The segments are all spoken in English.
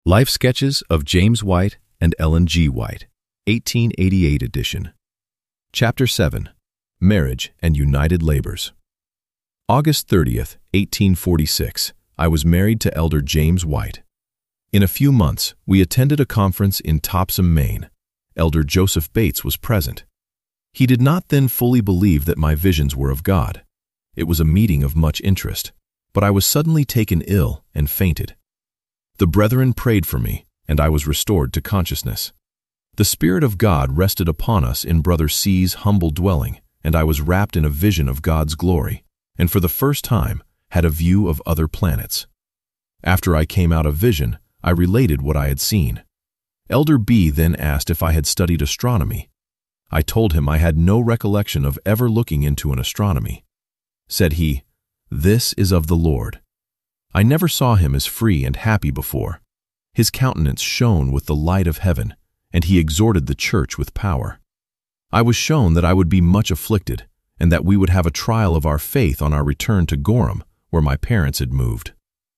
Life Sketches of James White and Ellen G. White, 1888 edition. Chapter 7. Marriage and United Labors. August 30th, 1846, I was married to Elder James White. In a few months, we attended a conference in Topsham, Maine. Elder Joseph Bates was present. He did not then fully believe that my visions were of God. It was a meeting of much interest, but I was suddenly taken ill and fainted. The brethren prayed for me, and I was restored to consciousness. The Spirit of God rested upon us in Brother C's humble dwelling, and I was wrapped in a vision of God's glory, and for the first time had a view of other planets. After I came out of vision, I related what I had seen. Elder B then asked if I had studied astronomy. I told him I had no recollection of ever looking into an astronomy. Said he, "This is of the Lord." I never saw him as free and happy before. His countenance shone with the light of heaven, and he exhorted the church with power. I was shown that I would be much afflicted, and that we would have a trial of our faith on our return to Gorham, where my parents had moved.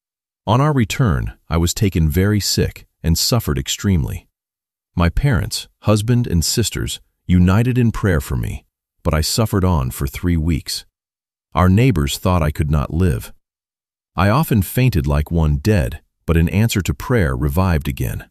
On our return, I was taken very sick and suffered extremely. My parents, husband and sisters, united in prayer for me, but I suffered on for 3 weeks. Our neighbors thought I could not live. I often fainted like one dead, but in answer to prayer revived again.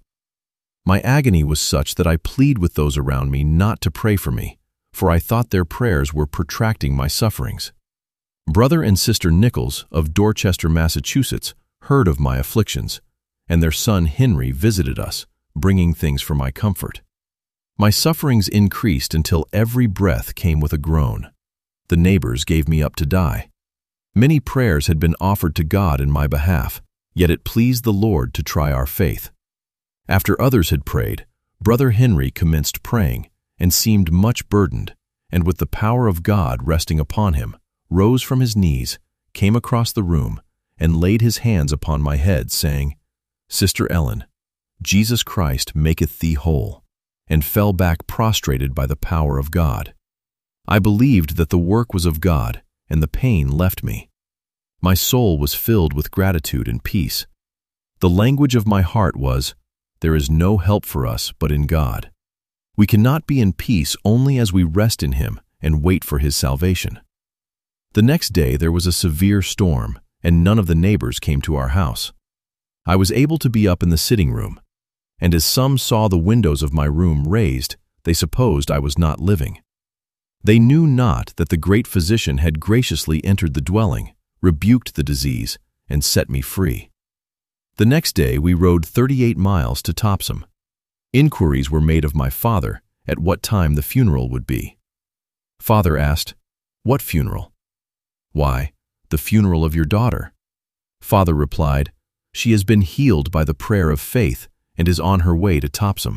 My agony was such that I plead with those around me not to pray for me, for I thought their prayers were protracting my sufferings. Brother and Sister Nichols of Dorchester, Massachusetts, heard of my afflictions, and their son Henry visited us, bringing things for my comfort. My sufferings increased until every breath came with a groan. The neighbors gave me up to die. Many prayers had been offered to God in my behalf, yet it pleased the Lord to try our faith. After others had prayed, Brother Henry commenced praying, and seemed much burdened, and with the power of God resting upon him, rose from his knees, came across the room, and laid his hands upon my head, saying, "Sister Ellen, Jesus Christ maketh thee whole," and fell back prostrated by the power of God. I believed that the work was of God, and the pain left me. My soul was filled with gratitude and peace. The language of my heart was, "There is no help for us but in God." We cannot be in peace only as we rest in Him and wait for His salvation. The next day there was a severe storm, and none of the neighbors came to our house. I was able to be up in the sitting room, and as some saw the windows of my room raised, they supposed I was not living. They knew not that the great physician had graciously entered the dwelling, rebuked the disease, and set me free. The next day we rode 38 miles to Topsham. Inquiries were made of my father at what time the funeral would be. Father asked, "What funeral?" "Why, the funeral of your daughter." Father replied, "She has been healed by the prayer of faith and is on her way to Topsham."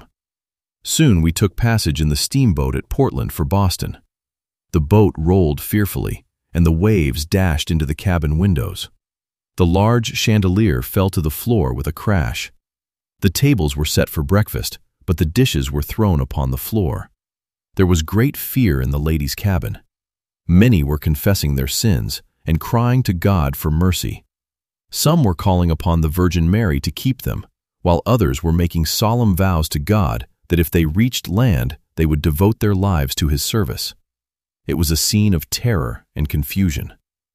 Soon we took passage in the steamboat at Portland for Boston. The boat rolled fearfully, and the waves dashed into the cabin windows. The large chandelier fell to the floor with a crash. The tables were set for breakfast, but the dishes were thrown upon the floor. There was great fear in the ladies' cabin. Many were confessing their sins and crying to God for mercy. Some were calling upon the Virgin Mary to keep them, while others were making solemn vows to God that if they reached land, they would devote their lives to His service. It was a scene of terror and confusion.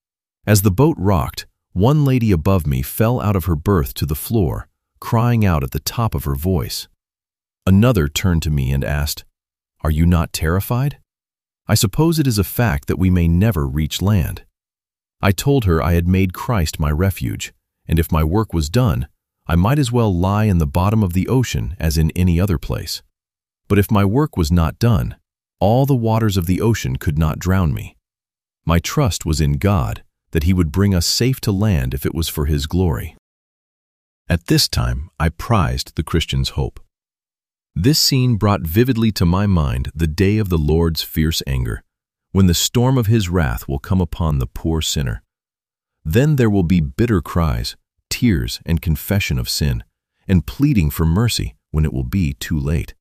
As the boat rocked, one lady above me fell out of her berth to the floor, crying out at the top of her voice. Another turned to me and asked, "Are you not terrified? I suppose it is a fact that we may never reach land." I told her I had made Christ my refuge, and if my work was done, I might as well lie in the bottom of the ocean as in any other place. But if my work was not done, all the waters of the ocean could not drown me. My trust was in God, that He would bring us safe to land if it was for His glory. At this time, I prized the Christian's hope. This scene brought vividly to my mind the day of the Lord's fierce anger, when the storm of His wrath will come upon the poor sinner. Then there will be bitter cries, tears, and confession of sin, and pleading for mercy when it will be too late.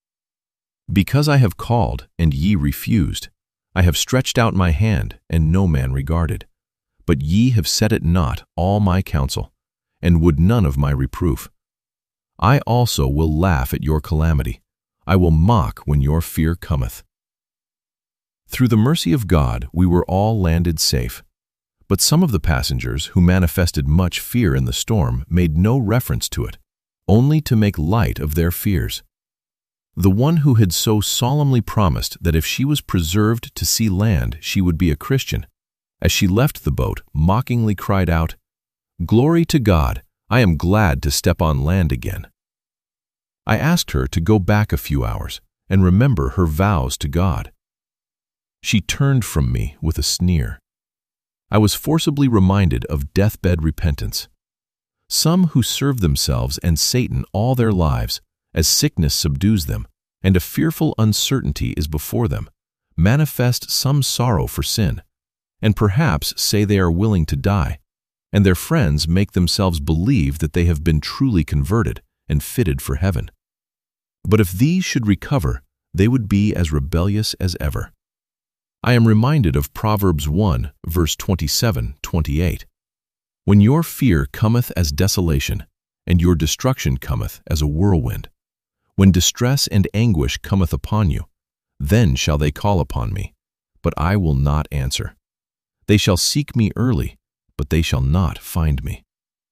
Because I have called, and ye refused, I have stretched out my hand, and no man regarded. But ye have set at naught all my counsel, and would none of my reproof. I also will laugh at your calamity. I will mock when your fear cometh. Through the mercy of God, we were all landed safe. But some of the passengers who manifested much fear in the storm made no reference to it, only to make light of their fears. The one who had so solemnly promised that if she was preserved to see land, she would be a Christian, as she left the boat, mockingly cried out, "Glory to God, I am glad to step on land again." I asked her to go back a few hours and remember her vows to God. She turned from me with a sneer. I was forcibly reminded of deathbed repentance. Some who serve themselves and Satan all their lives, as sickness subdues them, and a fearful uncertainty is before them, manifest some sorrow for sin, and perhaps say they are willing to die, and their friends make themselves believe that they have been truly converted and fitted for heaven. But if these should recover, they would be as rebellious as ever. I am reminded of Proverbs 1, verse 27-28. When your fear cometh as desolation, and your destruction cometh as a whirlwind, when distress and anguish cometh upon you, then shall they call upon me, but I will not answer. They shall seek me early, but they shall not find me.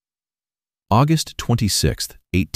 August 26,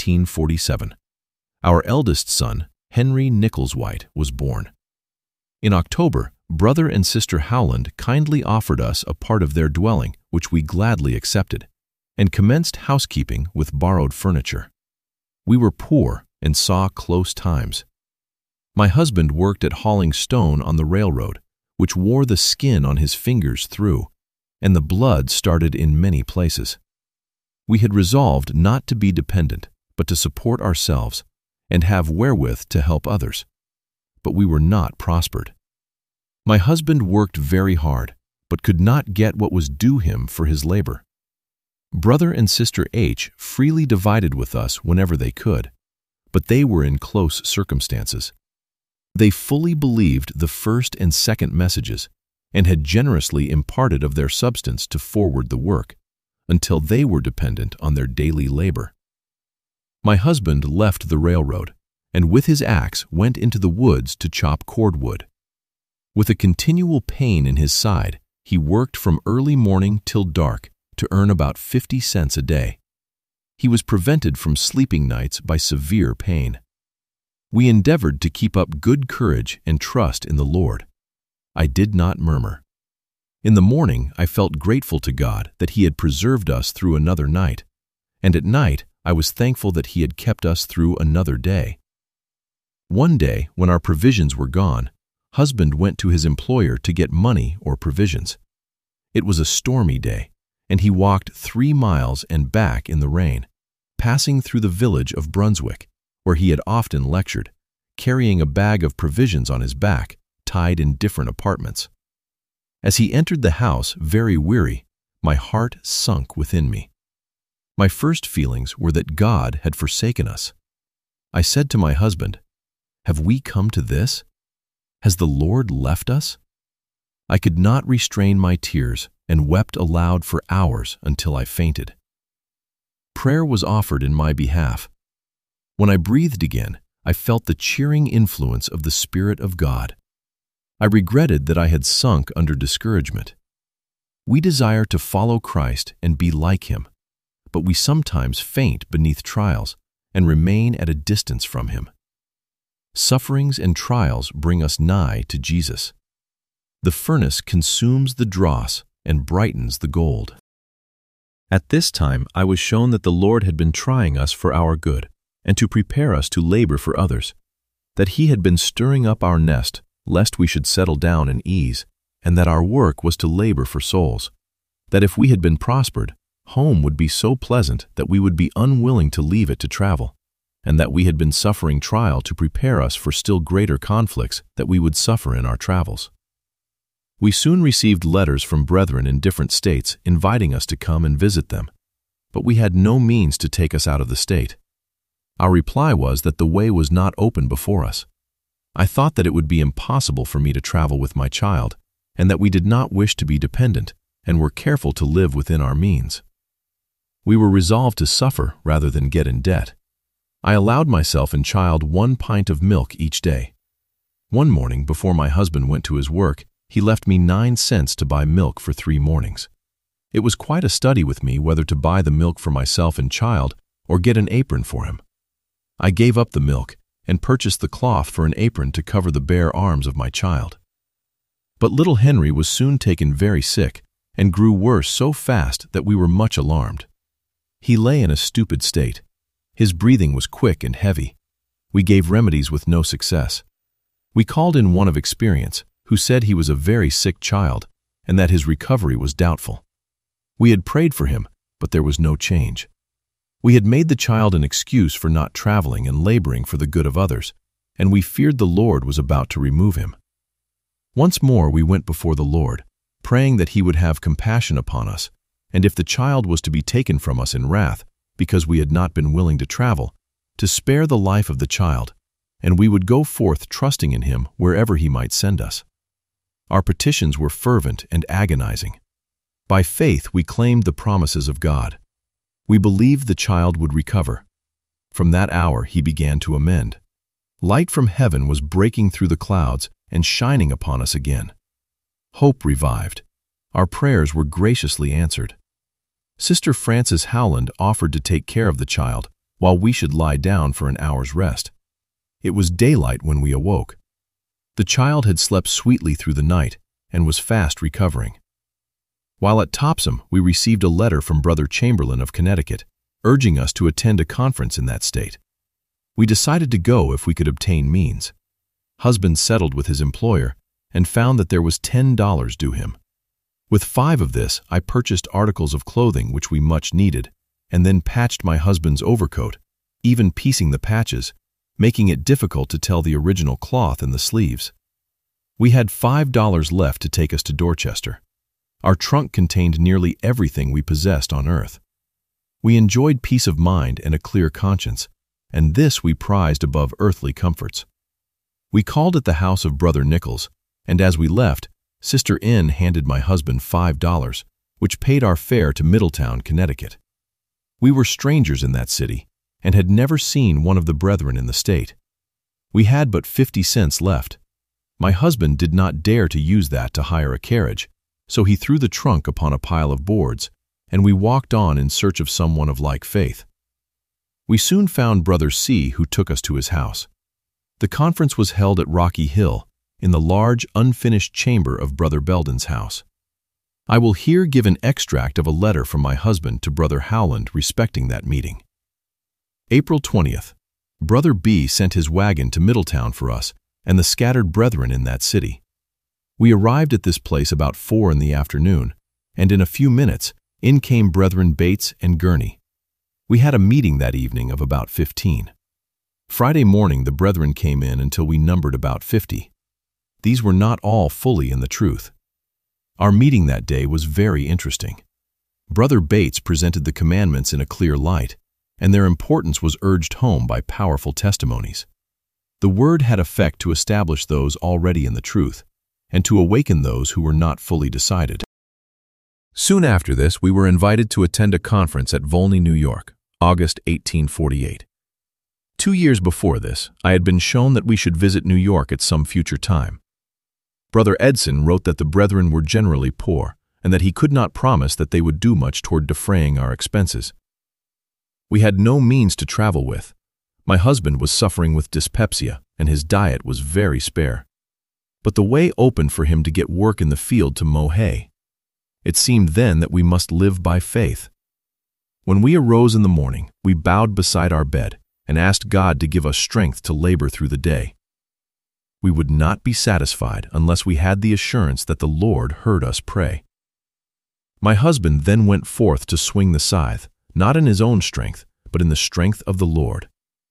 1847. Our eldest son, Henry Nichols White, was born. In October, Brother and Sister Howland kindly offered us a part of their dwelling, which we gladly accepted, and commenced housekeeping with borrowed furniture. We were poor and saw close times. My husband worked at hauling stone on the railroad, which wore the skin on his fingers through, and the blood started in many places. We had resolved not to be dependent, but to support ourselves and have wherewith to help others. But we were not prospered. My husband worked very hard, but could not get what was due him for his labor. Brother and Sister H freely divided with us whenever they could, but they were in close circumstances. They fully believed the first and second messages and had generously imparted of their substance to forward the work, until they were dependent on their daily labor. My husband left the railroad, and with his axe went into the woods to chop cordwood. With a continual pain in his side, he worked from early morning till dark to earn about 50 cents a day. He was prevented from sleeping nights by severe pain. We endeavored to keep up good courage and trust in the Lord. I did not murmur. In the morning, I felt grateful to God that He had preserved us through another night, and at night I was thankful that He had kept us through another day. One day, when our provisions were gone, husband went to his employer to get money or provisions. It was a stormy day, and he walked 3 miles and back in the rain, passing through the village of Brunswick, where he had often lectured, carrying a bag of provisions on his back, tied in different apartments. As he entered the house, very weary, my heart sunk within me. My first feelings were that God had forsaken us. I said to my husband, "Have we come to this? Has the Lord left us?" I could not restrain my tears and wept aloud for hours until I fainted. Prayer was offered in my behalf. When I breathed again, I felt the cheering influence of the Spirit of God. I regretted that I had sunk under discouragement. We desire to follow Christ and be like Him, but we sometimes faint beneath trials and remain at a distance from Him. Sufferings and trials bring us nigh to Jesus. The furnace consumes the dross and brightens the gold. At this time, I was shown that the Lord had been trying us for our good and to prepare us to labor for others, that He had been stirring up our nest lest we should settle down in ease, and that our work was to labor for souls, that if we had been prospered, home would be so pleasant that we would be unwilling to leave it to travel, and that we had been suffering trial to prepare us for still greater conflicts that we would suffer in our travels. We soon received letters from brethren in different states inviting us to come and visit them, but we had no means to take us out of the state. Our reply was that the way was not open before us. I thought that it would be impossible for me to travel with my child, and that we did not wish to be dependent and were careful to live within our means. We were resolved to suffer rather than get in debt. I allowed myself and child 1 pint of milk each day. One morning, before my husband went to his work, he left me 9 cents to buy milk for 3 mornings. It was quite a study with me whether to buy the milk for myself and child or get an apron for him. I gave up the milk and purchased the cloth for an apron to cover the bare arms of my child. But little Henry was soon taken very sick and grew worse so fast that we were much alarmed. He lay in a stupid state. His breathing was quick and heavy. We gave remedies with no success. We called in one of experience, who said he was a very sick child and that his recovery was doubtful. We had prayed for him, but there was no change. We had made the child an excuse for not traveling and laboring for the good of others, and we feared the Lord was about to remove him. Once more we went before the Lord, praying that he would have compassion upon us, and if the child was to be taken from us in wrath, because we had not been willing to travel, to spare the life of the child, and we would go forth trusting in him wherever he might send us. Our petitions were fervent and agonizing. By faith we claimed the promises of God. We believed the child would recover. From that hour he began to amend. Light from heaven was breaking through the clouds and shining upon us again. Hope revived. Our prayers were graciously answered. Sister Frances Howland offered to take care of the child while we should lie down for an hour's rest. It was daylight when we awoke. The child had slept sweetly through the night and was fast recovering. While at Topsham, we received a letter from Brother Chamberlain of Connecticut, urging us to attend a conference in that state. We decided to go if we could obtain means. Husband settled with his employer and found that there was $10 due him. With 5 of this, I purchased articles of clothing which we much needed, and then patched my husband's overcoat, even piecing the patches, making it difficult to tell the original cloth in the sleeves. We had $5 left to take us to Dorchester. Our trunk contained nearly everything we possessed on earth. We enjoyed peace of mind and a clear conscience, and this we prized above earthly comforts. We called at the house of Brother Nichols, and as we left, Sister N handed my husband $5, which paid our fare to Middletown, Connecticut. We were strangers in that city, and had never seen one of the brethren in the state. We had but 50 cents left. My husband did not dare to use that to hire a carriage, so he threw the trunk upon a pile of boards, and we walked on in search of someone of like faith. We soon found Brother C, who took us to his house. The conference was held at Rocky Hill, in the large, unfinished chamber of Brother Belden's house. I will here give an extract of a letter from my husband to Brother Howland respecting that meeting. April 20th. Brother B sent his wagon to Middletown for us and the scattered brethren in that city. We arrived at this place about 4 in the afternoon, and in a few minutes, in came Brethren Bates and Gurney. We had a meeting that evening of about 15. Friday morning the brethren came in until we numbered about 50. These were not all fully in the truth. Our meeting that day was very interesting. Brother Bates presented the commandments in a clear light, and their importance was urged home by powerful testimonies. The word had effect to establish those already in the truth, and to awaken those who were not fully decided. Soon after this, we were invited to attend a conference at Volney, New York, August 1848. 2 years before this, I had been shown that we should visit New York at some future time. Brother Edson wrote that the brethren were generally poor, and that he could not promise that they would do much toward defraying our expenses. We had no means to travel with. My husband was suffering with dyspepsia, and his diet was very spare. But the way opened for him to get work in the field to mow hay. It seemed then that we must live by faith. When we arose in the morning, we bowed beside our bed and asked God to give us strength to labor through the day. We would not be satisfied unless we had the assurance that the Lord heard us pray. My husband then went forth to swing the scythe, not in his own strength, but in the strength of the Lord.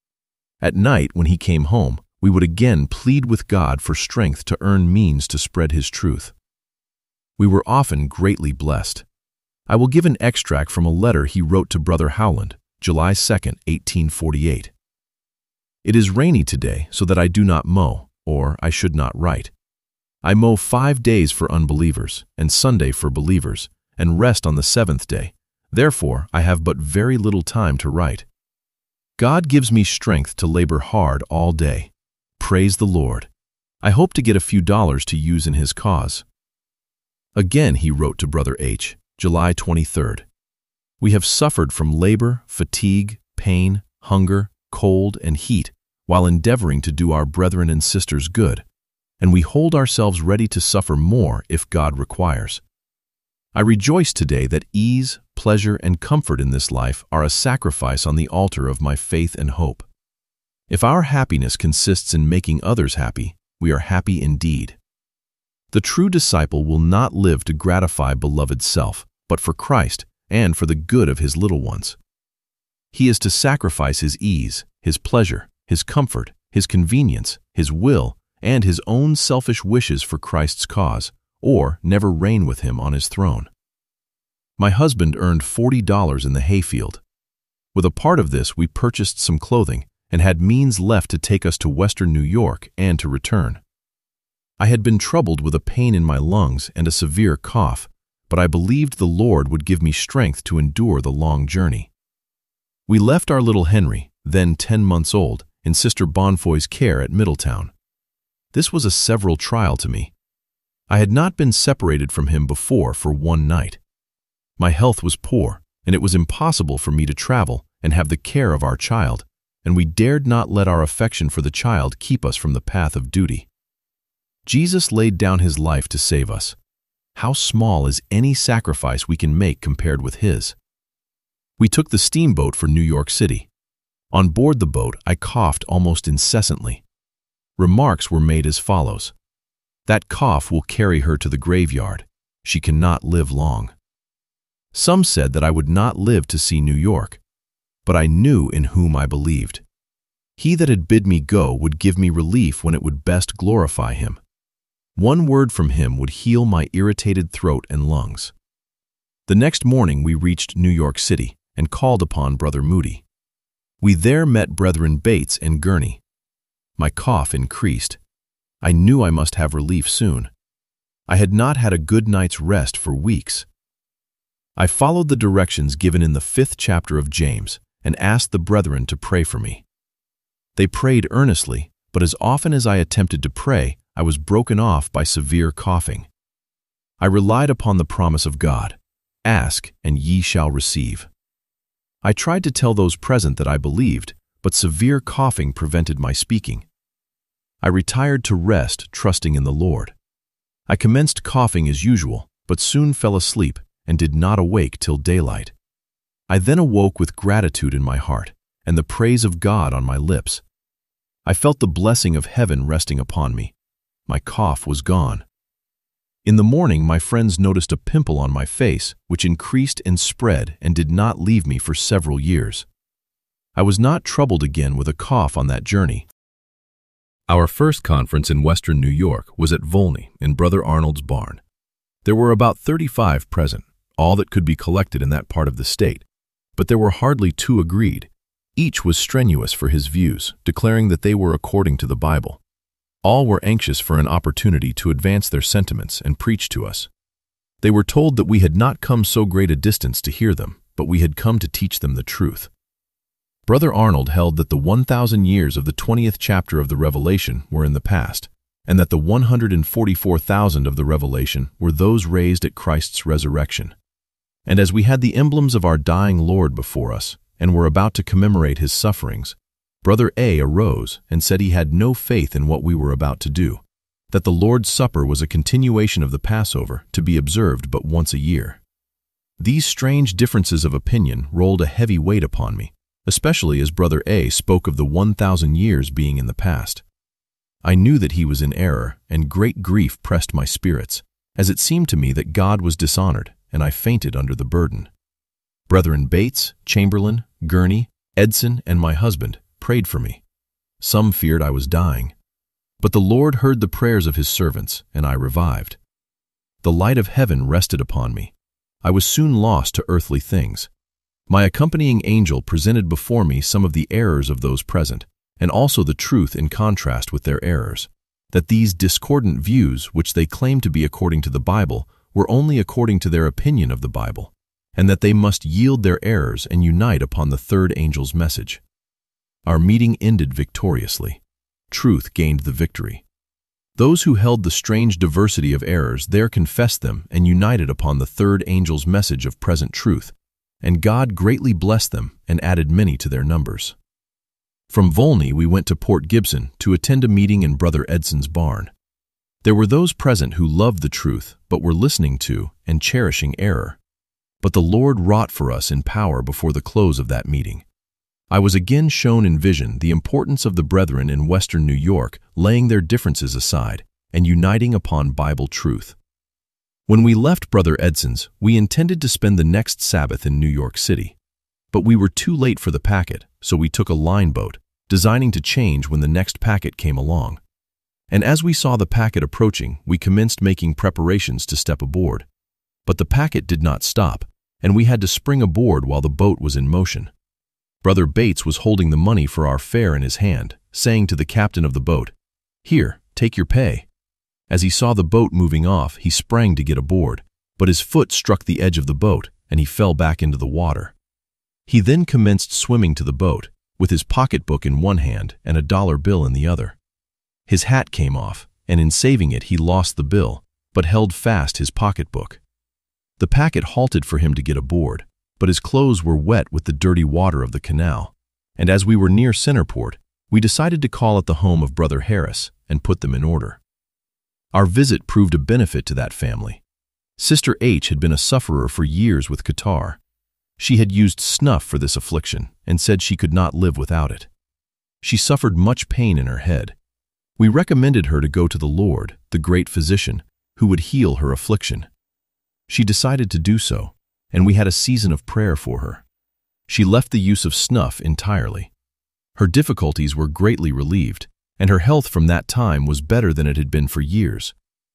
At night, when he came home, we would again plead with God for strength to earn means to spread his truth. We were often greatly blessed. I will give an extract from a letter he wrote to Brother Howland, July 2, 1848. It is rainy today, so that I do not mow, or I should not write. I mow 5 days for unbelievers, and Sunday for believers, and rest on the 7th day. Therefore, I have but very little time to write. God gives me strength to labor hard all day. Praise the Lord. I hope to get a few dollars to use in His cause." Again he wrote to Brother H., July 23rd. "We have suffered from labor, fatigue, pain, hunger, cold, and heat while endeavoring to do our brethren and sisters good, and we hold ourselves ready to suffer more if God requires. I rejoice today that ease, pleasure, and comfort in this life are a sacrifice on the altar of my faith and hope. If our happiness consists in making others happy, we are happy indeed. The true disciple will not live to gratify beloved self, but for Christ and for the good of his little ones. He is to sacrifice his ease, his pleasure, his comfort, his convenience, his will, and his own selfish wishes for Christ's cause, or never reign with him on his throne. My husband earned $40 in the hayfield. With a part of this, we purchased some clothing and had means left to take us to Western New York and to return. I had been troubled with a pain in my lungs and a severe cough, but I believed the Lord would give me strength to endure the long journey. We left our little Henry, then 10 months old, in Sister Bonfoy's care at Middletown. This was a several trial to me. I had not been separated from him before for one night. My health was poor, and it was impossible for me to travel and have the care of our child, and we dared not let our affection for the child keep us from the path of duty. Jesus laid down his life to save us. How small is any sacrifice we can make compared with his? We took the steamboat for New York City. On board the boat, I coughed almost incessantly. Remarks were made as follows: "That cough will carry her to the graveyard. She cannot live long." Some said that I would not live to see New York, but I knew in whom I believed. He that had bid me go would give me relief when it would best glorify him. One word from him would heal my irritated throat and lungs. The next morning we reached New York City and called upon Brother Moody. We there met Brethren Bates and Gurney. My cough increased. I knew I must have relief soon. I had not had a good night's rest for weeks. I followed the directions given in the 5th chapter of James and asked the brethren to pray for me. They prayed earnestly, but as often as I attempted to pray, I was broken off by severe coughing. I relied upon the promise of God, "Ask, and ye shall receive." I tried to tell those present that I believed, but severe coughing prevented my speaking. I retired to rest, trusting in the Lord. I commenced coughing as usual, but soon fell asleep and did not awake till daylight. I then awoke with gratitude in my heart and the praise of God on my lips. I felt the blessing of heaven resting upon me. My cough was gone. In the morning, my friends noticed a pimple on my face, which increased and spread and did not leave me for several years. I was not troubled again with a cough on that journey. Our first conference in Western New York was at Volney in Brother Arnold's barn. There were about 35 present, all that could be collected in that part of the state, but there were hardly 2 agreed. Each was strenuous for his views, declaring that they were according to the Bible. All were anxious for an opportunity to advance their sentiments and preach to us. They were told that we had not come so great a distance to hear them, but we had come to teach them the truth. Brother Arnold held that the 1,000 years of the 20th chapter of the Revelation were in the past, and that the 144,000 of the Revelation were those raised at Christ's resurrection. And as we had the emblems of our dying Lord before us, and were about to commemorate his sufferings, Brother A arose and said he had no faith in what we were about to do, that the Lord's Supper was a continuation of the Passover to be observed but once a year. These strange differences of opinion rolled a heavy weight upon me, especially as Brother A spoke of the 1,000 years being in the past. I knew that he was in error, and great grief pressed my spirits, as it seemed to me that God was dishonored, and I fainted under the burden. Brethren Bates, Chamberlain, Gurney, Edson, and my husband prayed for me. Some feared I was dying. But the Lord heard the prayers of his servants, and I revived. The light of heaven rested upon me. I was soon lost to earthly things. My accompanying angel presented before me some of the errors of those present, and also the truth in contrast with their errors, that these discordant views, which they claimed to be according to the Bible, were only according to their opinion of the Bible, and that they must yield their errors and unite upon the third angel's message. Our meeting ended victoriously. Truth gained the victory. Those who held the strange diversity of errors there confessed them and united upon the third angel's message of present truth, and God greatly blessed them and added many to their numbers. From Volney we went to Port Gibson to attend a meeting in Brother Edson's barn. There were those present who loved the truth but were listening to and cherishing error. But the Lord wrought for us in power before the close of that meeting. I was again shown in vision the importance of the brethren in Western New York laying their differences aside and uniting upon Bible truth. When we left Brother Edson's, we intended to spend the next Sabbath in New York City. But we were too late for the packet, so we took a line boat, designing to change when the next packet came along. And as we saw the packet approaching, we commenced making preparations to step aboard. But the packet did not stop, and we had to spring aboard while the boat was in motion. Brother Bates was holding the money for our fare in his hand, saying to the captain of the boat, "Here, take your pay." As he saw the boat moving off, he sprang to get aboard, but his foot struck the edge of the boat, and he fell back into the water. He then commenced swimming to the boat, with his pocketbook in one hand and a dollar bill in the other. His hat came off, and in saving it he lost the bill, but held fast his pocketbook. The packet halted for him to get aboard, but his clothes were wet with the dirty water of the canal, and as we were near Centerport, we decided to call at the home of Brother Harris and put them in order. Our visit proved a benefit to that family. Sister H had been a sufferer for years with catarrh. She had used snuff for this affliction and said she could not live without it. She suffered much pain in her head. We recommended her to go to the Lord, the great physician, who would heal her affliction. She decided to do so, and we had a season of prayer for her. She left the use of snuff entirely. Her difficulties were greatly relieved, and her health from that time was better than it had been for years.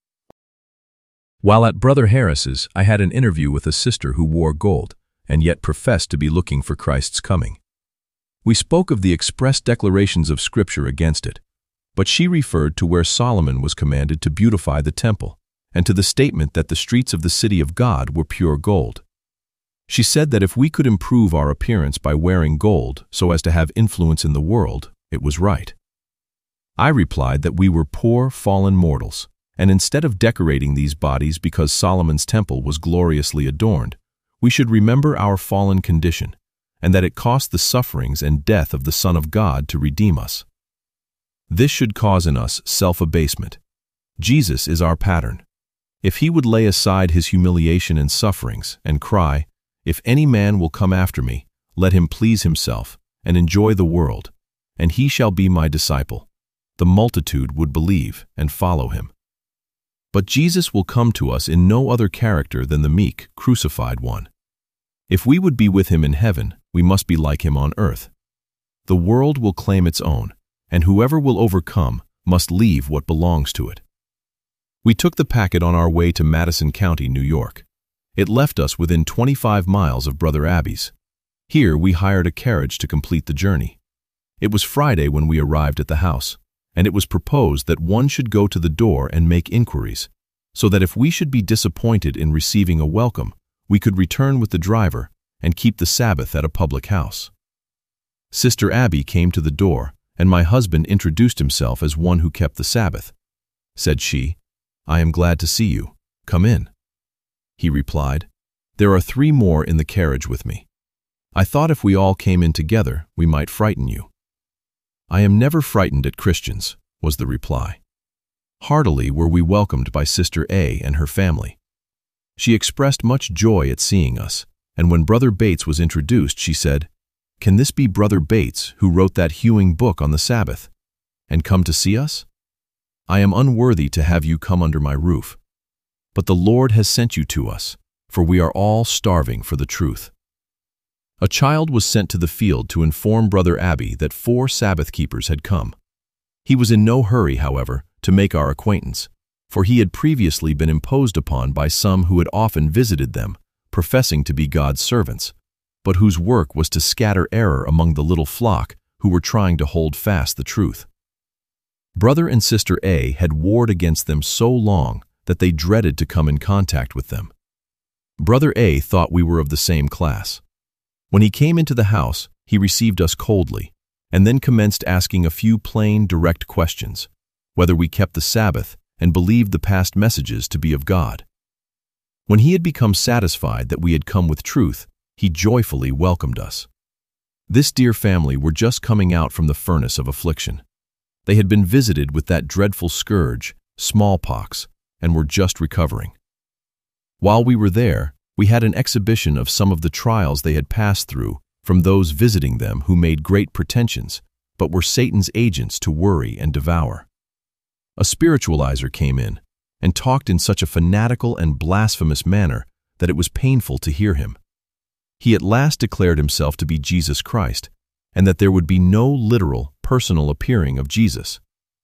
While at Brother Harris's, I had an interview with a sister who wore gold, and yet professed to be looking for Christ's coming. We spoke of the express declarations of Scripture against it, but she referred to where Solomon was commanded to beautify the temple, and to the statement that the streets of the city of God were pure gold. She said that if we could improve our appearance by wearing gold so as to have influence in the world, it was right. I replied that we were poor, fallen mortals, and instead of decorating these bodies because Solomon's temple was gloriously adorned, we should remember our fallen condition, and that it cost the sufferings and death of the Son of God to redeem us. This should cause in us self-abasement. Jesus is our pattern. If he would lay aside his humiliation and sufferings and cry, "If any man will come after me, let him please himself and enjoy the world, and he shall be my disciple," the multitude would believe and follow him. But Jesus will come to us in no other character than the meek, crucified one. If we would be with him in heaven, we must be like him on earth. The world will claim its own, and whoever will overcome must leave what belongs to it. We took the packet on our way to Madison County, New York. It left us within 25 miles of Brother Abbey's. Here we hired a carriage to complete the journey. It was Friday when we arrived at the house, and it was proposed that one should go to the door and make inquiries, so that if we should be disappointed in receiving a welcome, we could return with the driver and keep the Sabbath at a public house. Sister Abby came to the door, and my husband introduced himself as one who kept the Sabbath. Said she, "I am glad to see you. Come in." He replied, "There are 3 more in the carriage with me. I thought if we all came in together, we might frighten you." "I am never frightened at Christians," was the reply. Heartily were we welcomed by Sister A and her family. She expressed much joy at seeing us, and when Brother Bates was introduced, she said, "Can this be Brother Bates who wrote that hewing book on the Sabbath, and come to see us? I am unworthy to have you come under my roof, but the Lord has sent you to us, for we are all starving for the truth." A child was sent to the field to inform Brother Abbey that 4 Sabbath keepers had come. He was in no hurry, however, to make our acquaintance, for he had previously been imposed upon by some who had often visited them, professing to be God's servants, but whose work was to scatter error among the little flock who were trying to hold fast the truth. Brother and Sister A had warred against them so long that they dreaded to come in contact with them. Brother A thought we were of the same class. When he came into the house, he received us coldly, and then commenced asking a few plain, direct questions, whether we kept the Sabbath and believed the past messages to be of God. When he had become satisfied that we had come with truth, he joyfully welcomed us. This dear family were just coming out from the furnace of affliction. They had been visited with that dreadful scourge, smallpox, and were just recovering. While we were there, we had an exhibition of some of the trials they had passed through from those visiting them who made great pretensions, but were Satan's agents to worry and devour. A spiritualizer came in and talked in such a fanatical and blasphemous manner that it was painful to hear him. He at last declared himself to be Jesus Christ, and that there would be no literal, personal appearing of Jesus.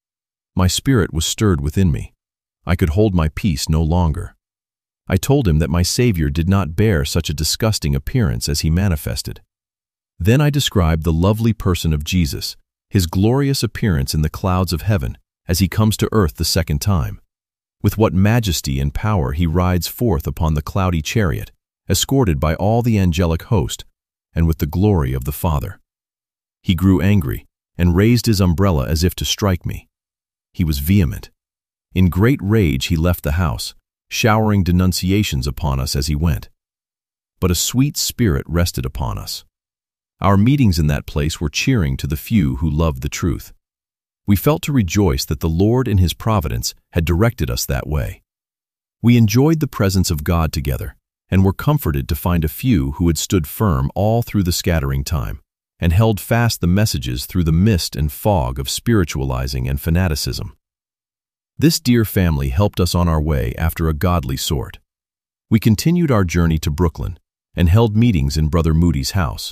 My spirit was stirred within me. I could hold my peace no longer. I told him that my Savior did not bear such a disgusting appearance as he manifested. Then I described the lovely person of Jesus, his glorious appearance in the clouds of heaven as he comes to earth the second time, with what majesty and power he rides forth upon the cloudy chariot, escorted by all the angelic host, and with the glory of the Father. He grew angry and raised his umbrella as if to strike me. He was vehement. In great rage he left the house, showering denunciations upon us as he went. But a sweet spirit rested upon us. Our meetings in that place were cheering to the few who loved the truth. We felt to rejoice that the Lord in his providence had directed us that way. We enjoyed the presence of God together, and were comforted to find a few who had stood firm all through the scattering time, and held fast the messages through the mist and fog of spiritualizing and fanaticism. This dear family helped us on our way after a godly sort. We continued our journey to Brooklyn, and held meetings in Brother Moody's house.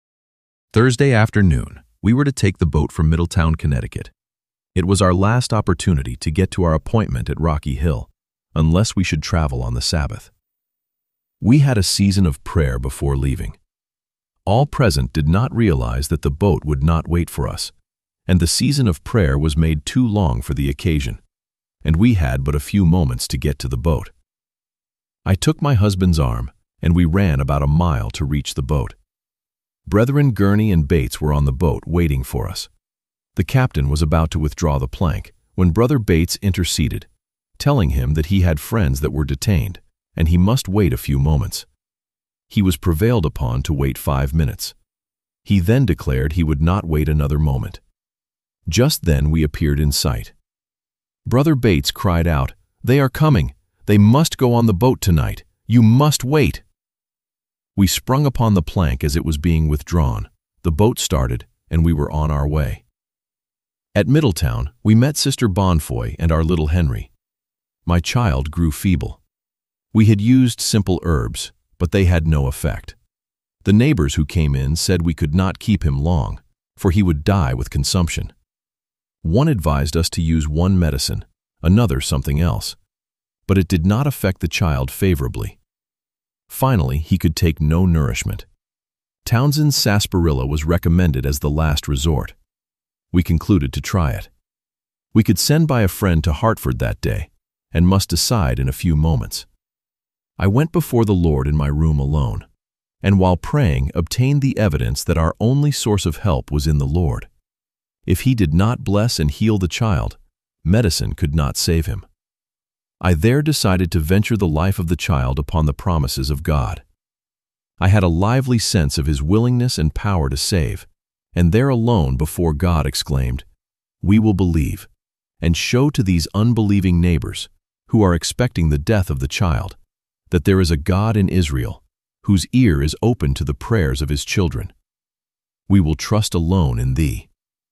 Thursday afternoon, we were to take the boat for Middletown, Connecticut. It was our last opportunity to get to our appointment at Rocky Hill, unless we should travel on the Sabbath. We had a season of prayer before leaving. All present did not realize that the boat would not wait for us, and the season of prayer was made too long for the occasion, and we had but a few moments to get to the boat. I took my husband's arm, and we ran about a mile to reach the boat. Brethren Gurney and Bates were on the boat waiting for us. The captain was about to withdraw the plank when Brother Bates interceded, telling him that he had friends that were detained, and he must wait a few moments. He was prevailed upon to wait 5 minutes. He then declared he would not wait another moment. Just then we appeared in sight. Brother Bates cried out, "They are coming! They must go on the boat tonight! You must wait!" We sprung upon the plank as it was being withdrawn. The boat started, and we were on our way. At Middletown, we met Sister Bonfoy and our little Henry. My child grew feeble. We had used simple herbs, but they had no effect. The neighbors who came in said we could not keep him long, for he would die with consumption. One advised us to use one medicine, another something else, but it did not affect the child favorably. Finally, he could take no nourishment. Townsend's sarsaparilla was recommended as the last resort. We concluded to try it. We could send by a friend to Hartford that day, and must decide in a few moments. I went before the Lord in my room alone, and while praying obtained the evidence that our only source of help was in the Lord. If he did not bless and heal the child, medicine could not save him. I there decided to venture the life of the child upon the promises of God. I had a lively sense of his willingness and power to save, and there alone before God exclaimed, "We will believe, and show to these unbelieving neighbors, who are expecting the death of the child, that there is a God in Israel, whose ear is open to the prayers of his children. We will trust alone in thee."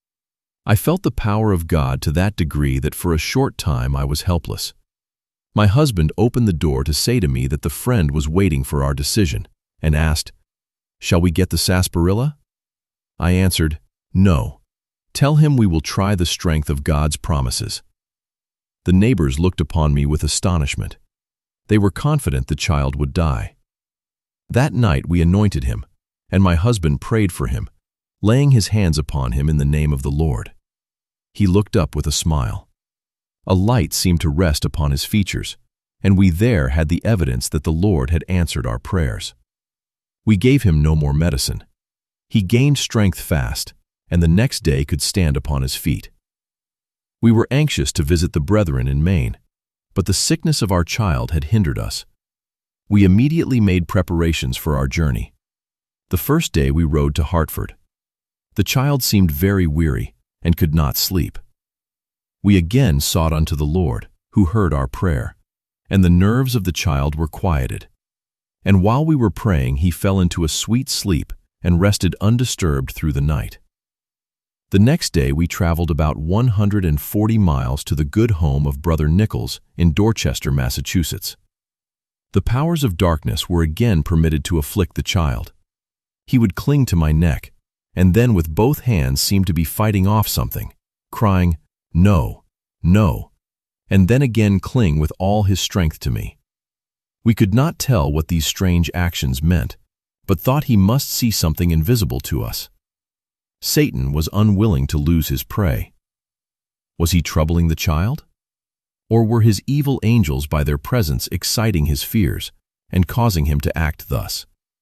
I felt the power of God to that degree that for a short time I was helpless. My husband opened the door to say to me that the friend was waiting for our decision, and asked, "Shall we get the sarsaparilla?" I answered, "No. Tell him we will try the strength of God's promises." The neighbors looked upon me with astonishment. They were confident the child would die. That night we anointed him, and my husband prayed for him, laying his hands upon him in the name of the Lord. He looked up with a smile. A light seemed to rest upon his features, and we there had the evidence that the Lord had answered our prayers. We gave him no more medicine. He gained strength fast, and the next day could stand upon his feet. We were anxious to visit the brethren in Maine, but the sickness of our child had hindered us. We immediately made preparations for our journey. The first day we rode to Hartford. The child seemed very weary and could not sleep. We again sought unto the Lord, who heard our prayer, and the nerves of the child were quieted. And while we were praying, he fell into a sweet sleep and rested undisturbed through the night. The next day we traveled about 140 miles to the good home of Brother Nichols in Dorchester, Massachusetts. The powers of darkness were again permitted to afflict the child. He would cling to my neck, and then with both hands seemed to be fighting off something, crying, "No, no," and then again cling with all his strength to me. We could not tell what these strange actions meant, but thought he must see something invisible to us. Satan was unwilling to lose his prey. Was he troubling the child? Or were his evil angels by their presence exciting his fears and causing him to act thus?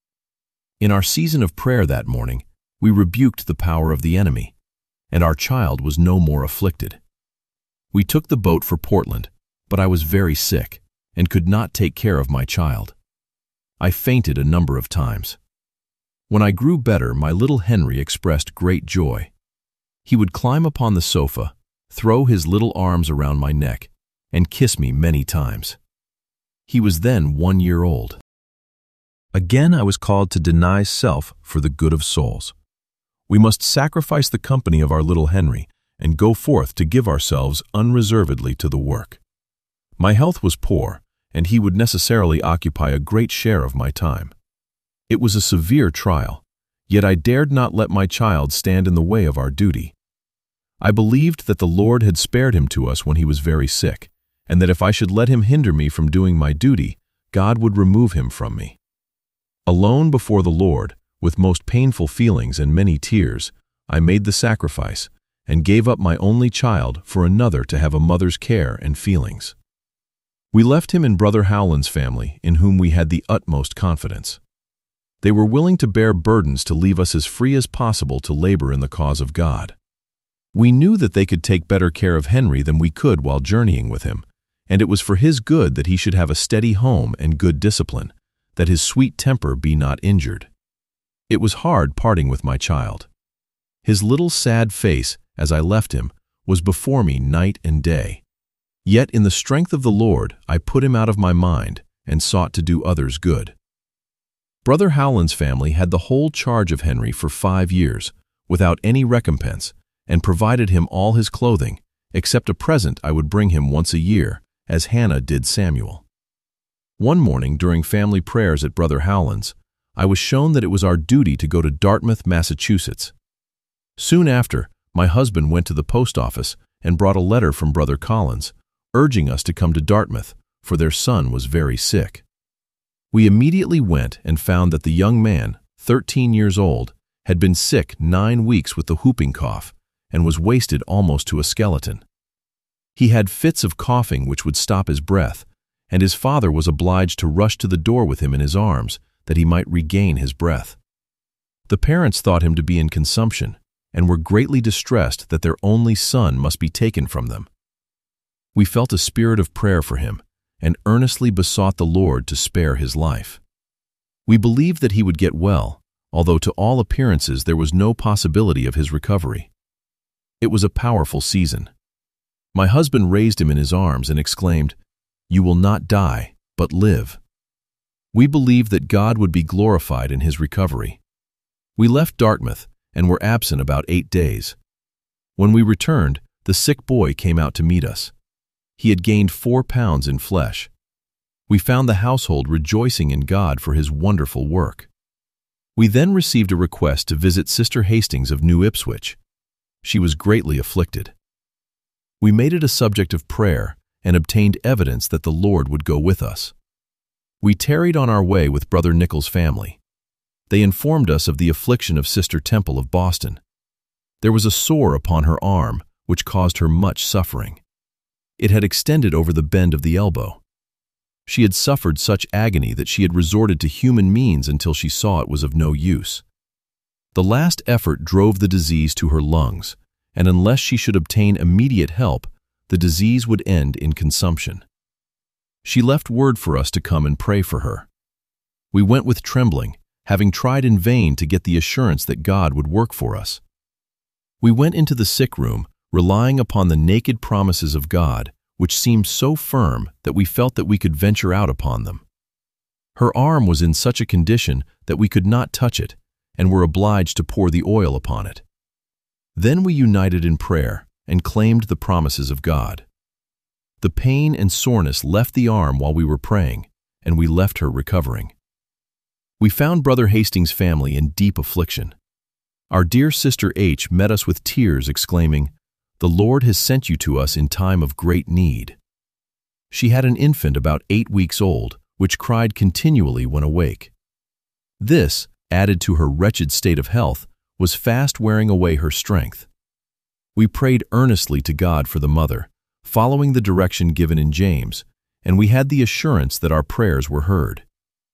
In our season of prayer that morning, we rebuked the power of the enemy, and our child was no more afflicted. We took the boat for Portland, but I was very sick and could not take care of my child. I fainted a number of times. When I grew better, my little Henry expressed great joy. He would climb upon the sofa, throw his little arms around my neck, and kiss me many times. He was then 1 year old. Again I was called to deny self for the good of souls. We must sacrifice the company of our little Henry and go forth to give ourselves unreservedly to the work. My health was poor, and he would necessarily occupy a great share of my time. It was a severe trial, yet I dared not let my child stand in the way of our duty. I believed that the Lord had spared him to us when he was very sick, and that if I should let him hinder me from doing my duty, God would remove him from me. Alone before the Lord, with most painful feelings and many tears, I made the sacrifice and gave up my only child for another to have a mother's care and feelings. We left him in Brother Howland's family, in whom we had the utmost confidence. They were willing to bear burdens to leave us as free as possible to labor in the cause of God. We knew that they could take better care of Henry than we could while journeying with him, and it was for his good that he should have a steady home and good discipline, that his sweet temper be not injured. It was hard parting with my child. His little sad face, as I left him, was before me night and day. Yet in the strength of the Lord I put him out of my mind and sought to do others good. Brother Howland's family had the whole charge of Henry for 5 years, without any recompense, and provided him all his clothing, except a present I would bring him once a year, as Hannah did Samuel. One morning during family prayers at Brother Howland's, I was shown that it was our duty to go to Dartmouth, Massachusetts. Soon after, my husband went to the post office and brought a letter from Brother Collins, urging us to come to Dartmouth, for their son was very sick. We immediately went and found that the young man, 13 years old, had been sick 9 weeks with the whooping cough and was wasted almost to a skeleton. He had fits of coughing which would stop his breath, and his father was obliged to rush to the door with him in his arms that he might regain his breath. The parents thought him to be in consumption and were greatly distressed that their only son must be taken from them. We felt a spirit of prayer for him and earnestly besought the Lord to spare his life. We believed that he would get well, although to all appearances there was no possibility of his recovery. It was a powerful season. My husband raised him in his arms and exclaimed, "You will not die, but live." We believed that God would be glorified in his recovery. We left Dartmouth and were absent about 8 days. When we returned, the sick boy came out to meet us. He had gained 4 pounds in flesh. We found the household rejoicing in God for his wonderful work. We then received a request to visit Sister Hastings of New Ipswich. She was greatly afflicted. We made it a subject of prayer and obtained evidence that the Lord would go with us. We tarried on our way with Brother Nichols' family. They informed us of the affliction of Sister Temple of Boston. There was a sore upon her arm, which caused her much suffering. It had extended over the bend of the elbow. She had suffered such agony that she had resorted to human means until she saw it was of no use. The last effort drove the disease to her lungs, and unless she should obtain immediate help, the disease would end in consumption. She left word for us to come and pray for her. We went with trembling, having tried in vain to get the assurance that God would work for us. We went into the sick room, relying upon the naked promises of God, which seemed so firm that we felt that we could venture out upon them. Her arm was in such a condition that we could not touch it, and were obliged to pour the oil upon it. Then we united in prayer and claimed the promises of God. The pain and soreness left the arm while we were praying, and we left her recovering. We found Brother Hastings' family in deep affliction. Our dear Sister H met us with tears, exclaiming, "The Lord has sent you to us in time of great need." She had an infant about 8 weeks old, which cried continually when awake. This, added to her wretched state of health, was fast wearing away her strength. We prayed earnestly to God for the mother, following the direction given in James, and we had the assurance that our prayers were heard.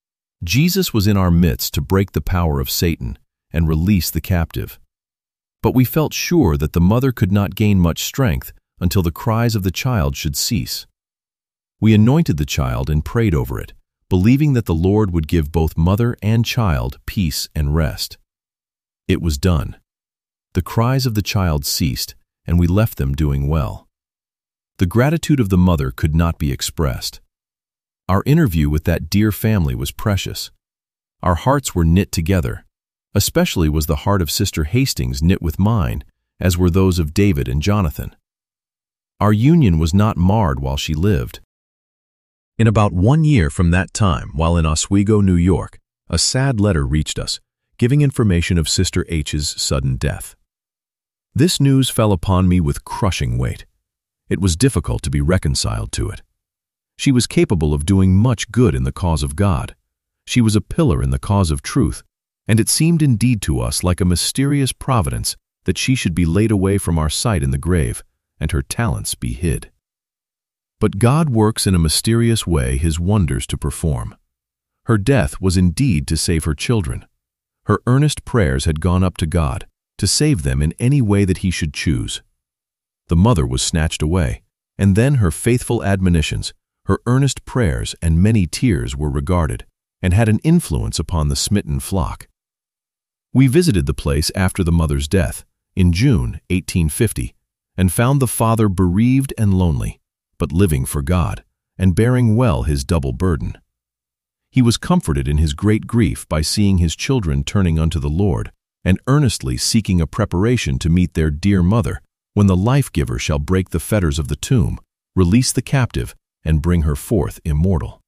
Jesus was in our midst to break the power of Satan and release the captive. But we felt sure that the mother could not gain much strength until the cries of the child should cease. We anointed the child and prayed over it, believing that the Lord would give both mother and child peace and rest. It was done. The cries of the child ceased, and we left them doing well. The gratitude of the mother could not be expressed. Our interview with that dear family was precious. Our hearts were knit together. Especially was the heart of Sister Hastings knit with mine, as were those of David and Jonathan. Our union was not marred while she lived. In about 1 year from that time, while in Oswego, New York, a sad letter reached us, giving information of Sister H's sudden death. This news fell upon me with crushing weight. It was difficult to be reconciled to it. She was capable of doing much good in the cause of God. She was a pillar in the cause of truth, and it seemed indeed to us like a mysterious providence that she should be laid away from our sight in the grave, and her talents be hid. But God works in a mysterious way His wonders to perform. Her death was indeed to save her children. Her earnest prayers had gone up to God, to save them in any way that He should choose. The mother was snatched away, and then her faithful admonitions, her earnest prayers and many tears were regarded, and had an influence upon the smitten flock. We visited the place after the mother's death, in June 1850, and found the father bereaved and lonely, but living for God, and bearing well his double burden. He was comforted in his great grief by seeing his children turning unto the Lord, and earnestly seeking a preparation to meet their dear mother, when the life-giver shall break the fetters of the tomb, release the captive, and bring her forth immortal.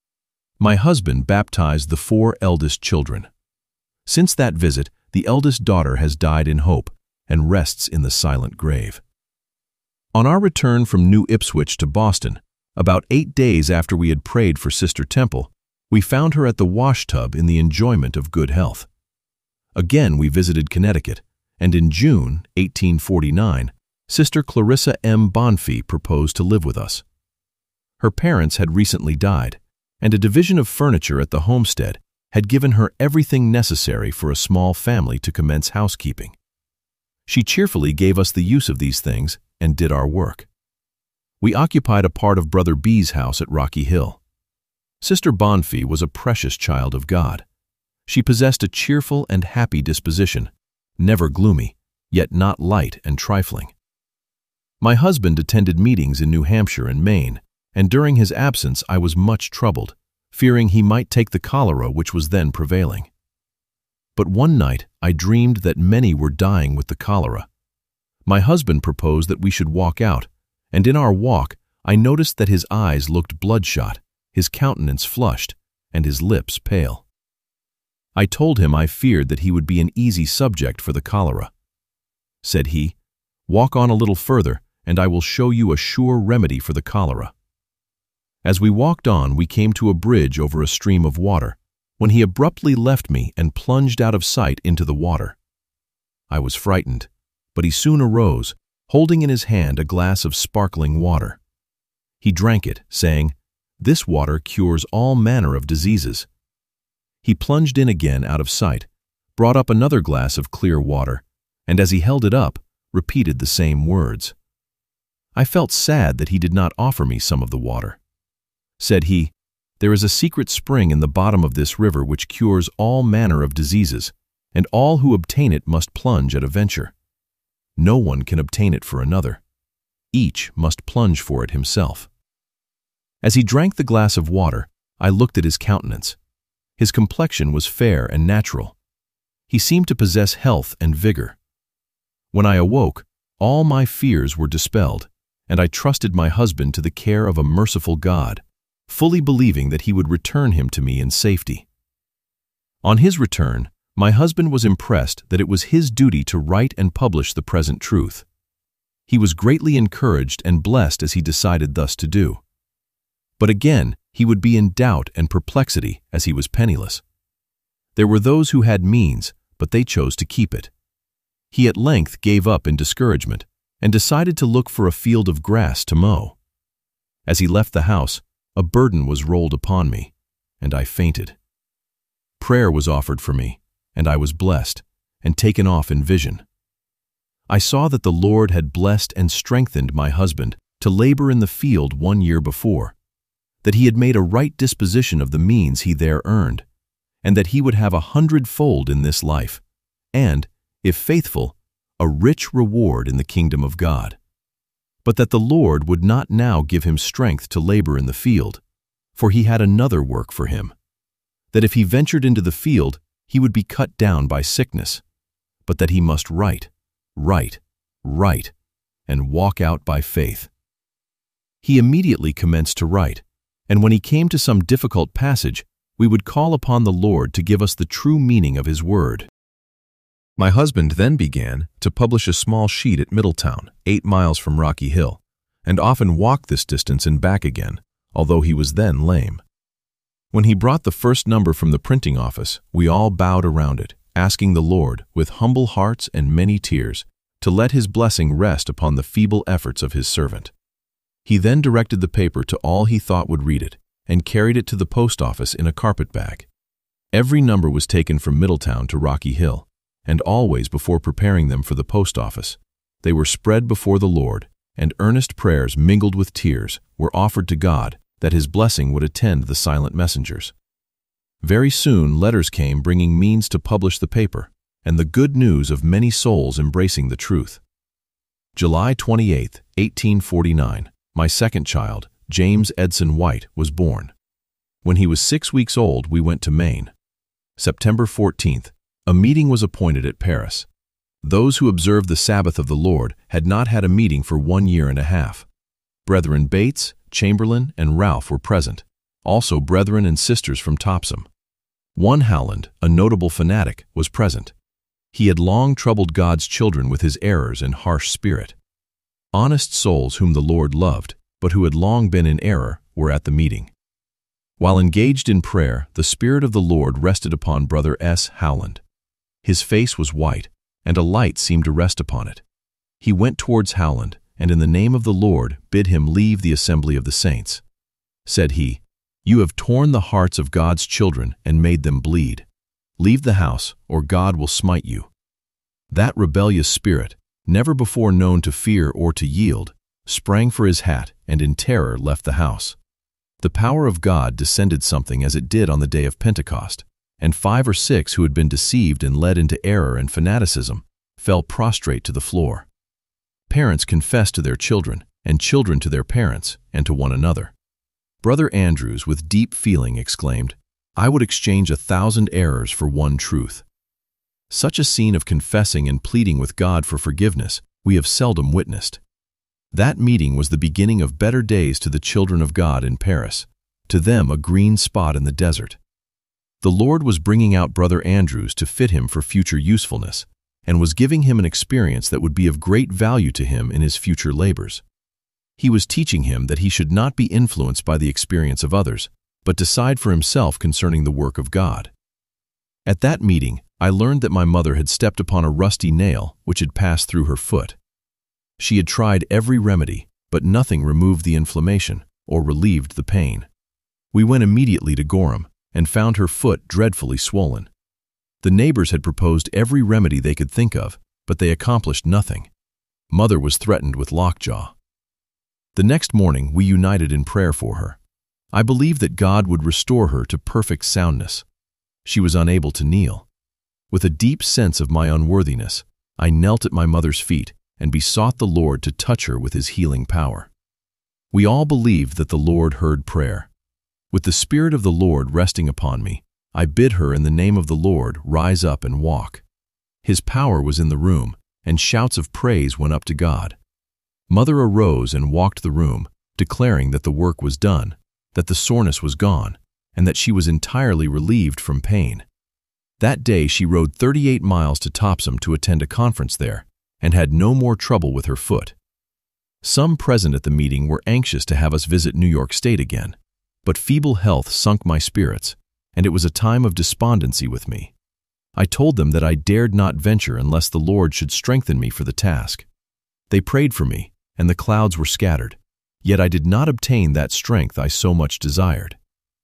My husband baptized the 4 eldest children. Since that visit, the eldest daughter has died in hope and rests in the silent grave. On our return from New Ipswich to Boston, about 8 days after we had prayed for Sister Temple, we found her at the washtub in the enjoyment of good health. Again we visited Connecticut, and in June 1849, Sister Clarissa M. Bonfie proposed to live with us. Her parents had recently died, and a division of furniture at the homestead had given her everything necessary for a small family to commence housekeeping. She cheerfully gave us the use of these things and did our work. We occupied a part of Brother B's house at Rocky Hill. Sister Bonfie was a precious child of God. She possessed a cheerful and happy disposition, never gloomy, yet not light and trifling. My husband attended meetings in New Hampshire and Maine, and during his absence I was much troubled, fearing he might take the cholera which was then prevailing. But one night I dreamed that many were dying with the cholera. My husband proposed that we should walk out, and in our walk I noticed that his eyes looked bloodshot, his countenance flushed, and his lips pale. I told him I feared that he would be an easy subject for the cholera. Said he, "Walk on a little further, and I will show you a sure remedy for the cholera." As we walked on, we came to a bridge over a stream of water, when he abruptly left me and plunged out of sight into the water. I was frightened, but he soon arose, holding in his hand a glass of sparkling water. He drank it, saying, "This water cures all manner of diseases." He plunged in again out of sight, brought up another glass of clear water, and as he held it up, repeated the same words. I felt sad that he did not offer me some of the water. Said he, "There is a secret spring in the bottom of this river which cures all manner of diseases, and all who obtain it must plunge at a venture. No one can obtain it for another. Each must plunge for it himself." As he drank the glass of water, I looked at his countenance. His complexion was fair and natural. He seemed to possess health and vigor. When I awoke, all my fears were dispelled, and I trusted my husband to the care of a merciful God, fully believing that he would return him to me in safety. On his return, my husband was impressed that it was his duty to write and publish the present truth. He was greatly encouraged and blessed as he decided thus to do. But again, he would be in doubt and perplexity as he was penniless. There were those who had means, but they chose to keep it. He at length gave up in discouragement and decided to look for a field of grass to mow. As he left the house, a burden was rolled upon me, and I fainted. Prayer was offered for me, and I was blessed and taken off in vision. I saw that the Lord had blessed and strengthened my husband to labor in the field 1 year before, that he had made a right disposition of the means he there earned, and that he would have 100-fold in this life, and, if faithful, a rich reward in the kingdom of God. But that the Lord would not now give him strength to labor in the field, for he had another work for him. That if he ventured into the field, he would be cut down by sickness, but that he must write, and walk out by faith. He immediately commenced to write, and when he came to some difficult passage, we would call upon the Lord to give us the true meaning of his word. My husband then began to publish a small sheet at Middletown, 8 miles from Rocky Hill, and often walked this distance and back again, although he was then lame. When he brought the first number from the printing office, we all bowed around it, asking the Lord, with humble hearts and many tears, to let his blessing rest upon the feeble efforts of his servant. He then directed the paper to all he thought would read it, and carried it to the post office in a carpet bag. Every number was taken from Middletown to Rocky Hill, and always before preparing them for the post office, they were spread before the Lord, and earnest prayers mingled with tears were offered to God that his blessing would attend the silent messengers. Very soon letters came bringing means to publish the paper, and the good news of many souls embracing the truth. July 28, 1849, my second child, James Edson White, was born. When he was 6 weeks old, we went to Maine. September 14th, a meeting was appointed at Paris. Those who observed the Sabbath of the Lord had not had a meeting for 1 year and a half. Brethren Bates, Chamberlain, and Ralph were present, also brethren and sisters from Topsham. One Howland, a notable fanatic, was present. He had long troubled God's children with his errors and harsh spirit. Honest souls whom the Lord loved, but who had long been in error, were at the meeting. While engaged in prayer, the Spirit of the Lord rested upon Brother S. Howland. His face was white, and a light seemed to rest upon it. He went towards Howland, and in the name of the Lord bid him leave the assembly of the saints. Said he, "You have torn the hearts of God's children and made them bleed. Leave the house, or God will smite you." That rebellious spirit, never before known to fear or to yield, sprang for his hat and in terror left the house. The power of God descended something as it did on the day of Pentecost, and 5 or 6 who had been deceived and led into error and fanaticism fell prostrate to the floor. Parents confessed to their children, and children to their parents, and to one another. Brother Andrews, with deep feeling, exclaimed, "I would exchange 1,000 errors for one truth." Such a scene of confessing and pleading with God for forgiveness we have seldom witnessed. That meeting was the beginning of better days to the children of God in Paris, to them a green spot in the desert. The Lord was bringing out Brother Andrews to fit him for future usefulness, and was giving him an experience that would be of great value to him in his future labors. He was teaching him that he should not be influenced by the experience of others, but decide for himself concerning the work of God. At that meeting, I learned that my mother had stepped upon a rusty nail which had passed through her foot. She had tried every remedy, but nothing removed the inflammation or relieved the pain. We went immediately to Gorham and found her foot dreadfully swollen. The neighbors had proposed every remedy they could think of, but they accomplished nothing. Mother was threatened with lockjaw. The next morning, we united in prayer for her. I believed that God would restore her to perfect soundness. She was unable to kneel. With a deep sense of my unworthiness, I knelt at my mother's feet and besought the Lord to touch her with his healing power. We all believed that the Lord heard prayer. With the Spirit of the Lord resting upon me, I bid her in the name of the Lord rise up and walk. His power was in the room, and shouts of praise went up to God. Mother arose and walked the room, declaring that the work was done, that the soreness was gone, and that she was entirely relieved from pain. That day she rode 38 miles to Topsham to attend a conference there, and had no more trouble with her foot. Some present at the meeting were anxious to have us visit New York State again, but feeble health sunk my spirits, and it was a time of despondency with me. I told them that I dared not venture unless the Lord should strengthen me for the task. They prayed for me, and the clouds were scattered, yet I did not obtain that strength I so much desired.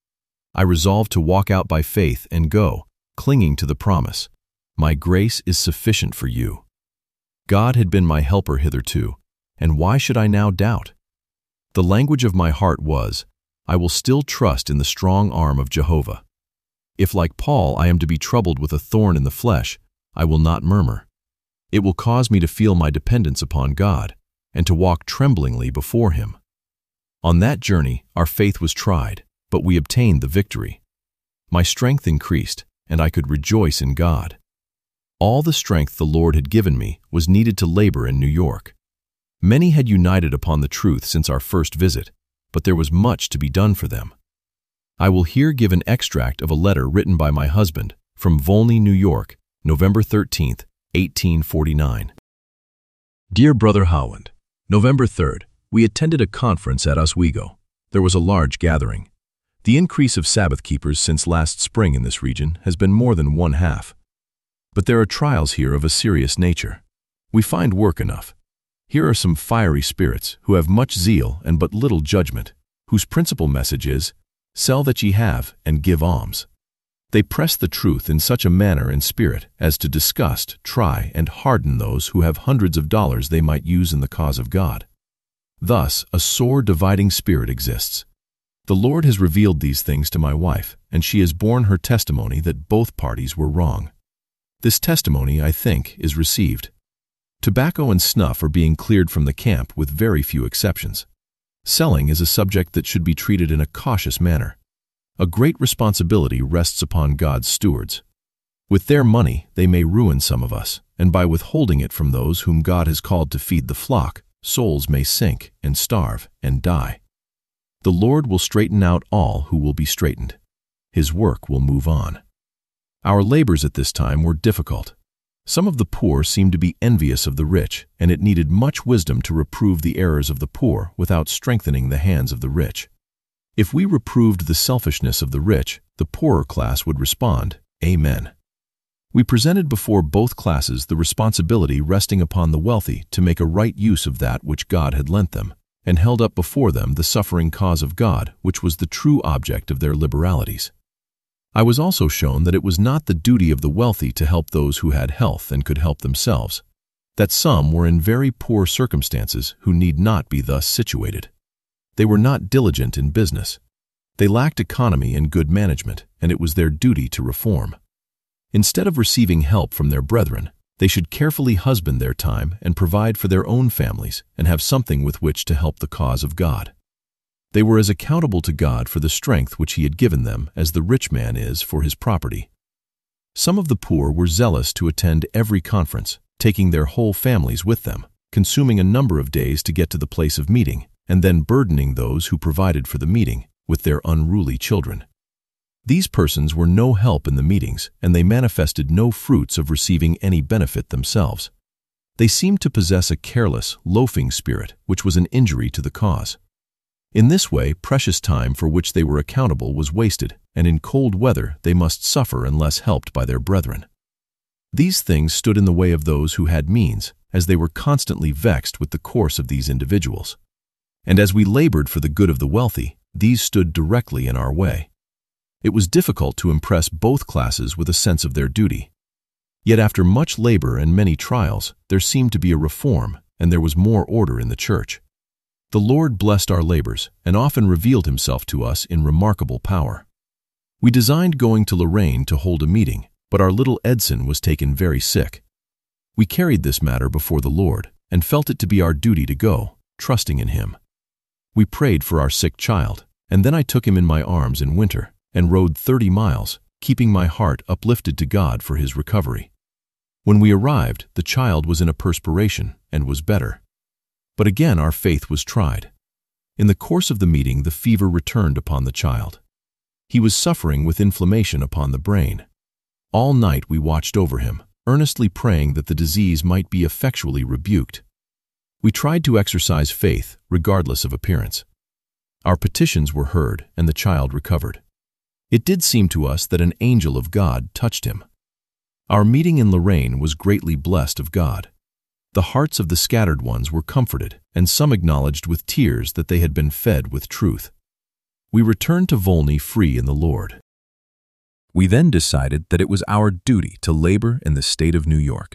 I resolved to walk out by faith and go, clinging to the promise, "My grace is sufficient for you." God had been my helper hitherto, and why should I now doubt? The language of my heart was, "I will still trust in the strong arm of Jehovah." If, like Paul, I am to be troubled with a thorn in the flesh, I will not murmur. It will cause me to feel my dependence upon God, and to walk tremblingly before him. On that journey, our faith was tried, but we obtained the victory. My strength increased, and I could rejoice in God. All the strength the Lord had given me was needed to labor in New York. Many had united upon the truth since our first visit, but there was much to be done for them. I will here give an extract of a letter written by my husband from Volney, New York, November 13th, 1849. Dear Brother Howland, November 3rd, we attended a conference at Oswego. There was a large gathering. The increase of Sabbath keepers since last spring in this region has been more than one half. But there are trials here of a serious nature. We find work enough. Here are some fiery spirits who have much zeal and but little judgment, whose principal message is, "Sell that ye have and give alms." They press the truth in such a manner and spirit as to disgust, try, and harden those who have hundreds of dollars they might use in the cause of God. Thus, a sore dividing spirit exists. The Lord has revealed these things to my wife, and she has borne her testimony that both parties were wrong. This testimony, I think, is received. Tobacco and snuff are being cleared from the camp with very few exceptions. Selling is a subject that should be treated in a cautious manner. A great responsibility rests upon God's stewards. With their money, they may ruin some of us, and by withholding it from those whom God has called to feed the flock, souls may sink and starve and die. The Lord will straighten out all who will be straightened. His work will move on. Our labors at this time were difficult. Some of the poor seemed to be envious of the rich, and it needed much wisdom to reprove the errors of the poor without strengthening the hands of the rich. If we reproved the selfishness of the rich, the poorer class would respond, "Amen." We presented before both classes the responsibility resting upon the wealthy to make a right use of that which God had lent them, and held up before them the suffering cause of God, which was the true object of their liberalities. I was also shown that it was not the duty of the wealthy to help those who had health and could help themselves, that some were in very poor circumstances who need not be thus situated. They were not diligent in business. They lacked economy and good management, and it was their duty to reform. Instead of receiving help from their brethren, they should carefully husband their time and provide for their own families and have something with which to help the cause of God. They were as accountable to God for the strength which He had given them as the rich man is for his property. Some of the poor were zealous to attend every conference, taking their whole families with them, consuming a number of days to get to the place of meeting, and then burdening those who provided for the meeting with their unruly children. These persons were no help in the meetings, and they manifested no fruits of receiving any benefit themselves. They seemed to possess a careless, loafing spirit, which was an injury to the cause. In this way, precious time for which they were accountable was wasted, and in cold weather they must suffer unless helped by their brethren. These things stood in the way of those who had means, as they were constantly vexed with the course of these individuals. And as we labored for the good of the wealthy, these stood directly in our way. It was difficult to impress both classes with a sense of their duty. Yet after much labor and many trials, there seemed to be a reform, and there was more order in the church. The Lord blessed our labors and often revealed himself to us in remarkable power. We designed going to Lorraine to hold a meeting, but our little Edson was taken very sick. We carried this matter before the Lord and felt it to be our duty to go, trusting in him. We prayed for our sick child, and then I took him in my arms in winter and rode 30 miles, keeping my heart uplifted to God for his recovery. When we arrived, the child was in a perspiration and was better. But again our faith was tried. In the course of the meeting, the fever returned upon the child. He was suffering with inflammation upon the brain. All night we watched over him, earnestly praying that the disease might be effectually rebuked. We tried to exercise faith, regardless of appearance. Our petitions were heard, and the child recovered. It did seem to us that an angel of God touched him. Our meeting in Lorraine was greatly blessed of God. The hearts of the scattered ones were comforted, and some acknowledged with tears that they had been fed with truth. We returned to Volney free in the Lord. We then decided that it was our duty to labor in the state of New York.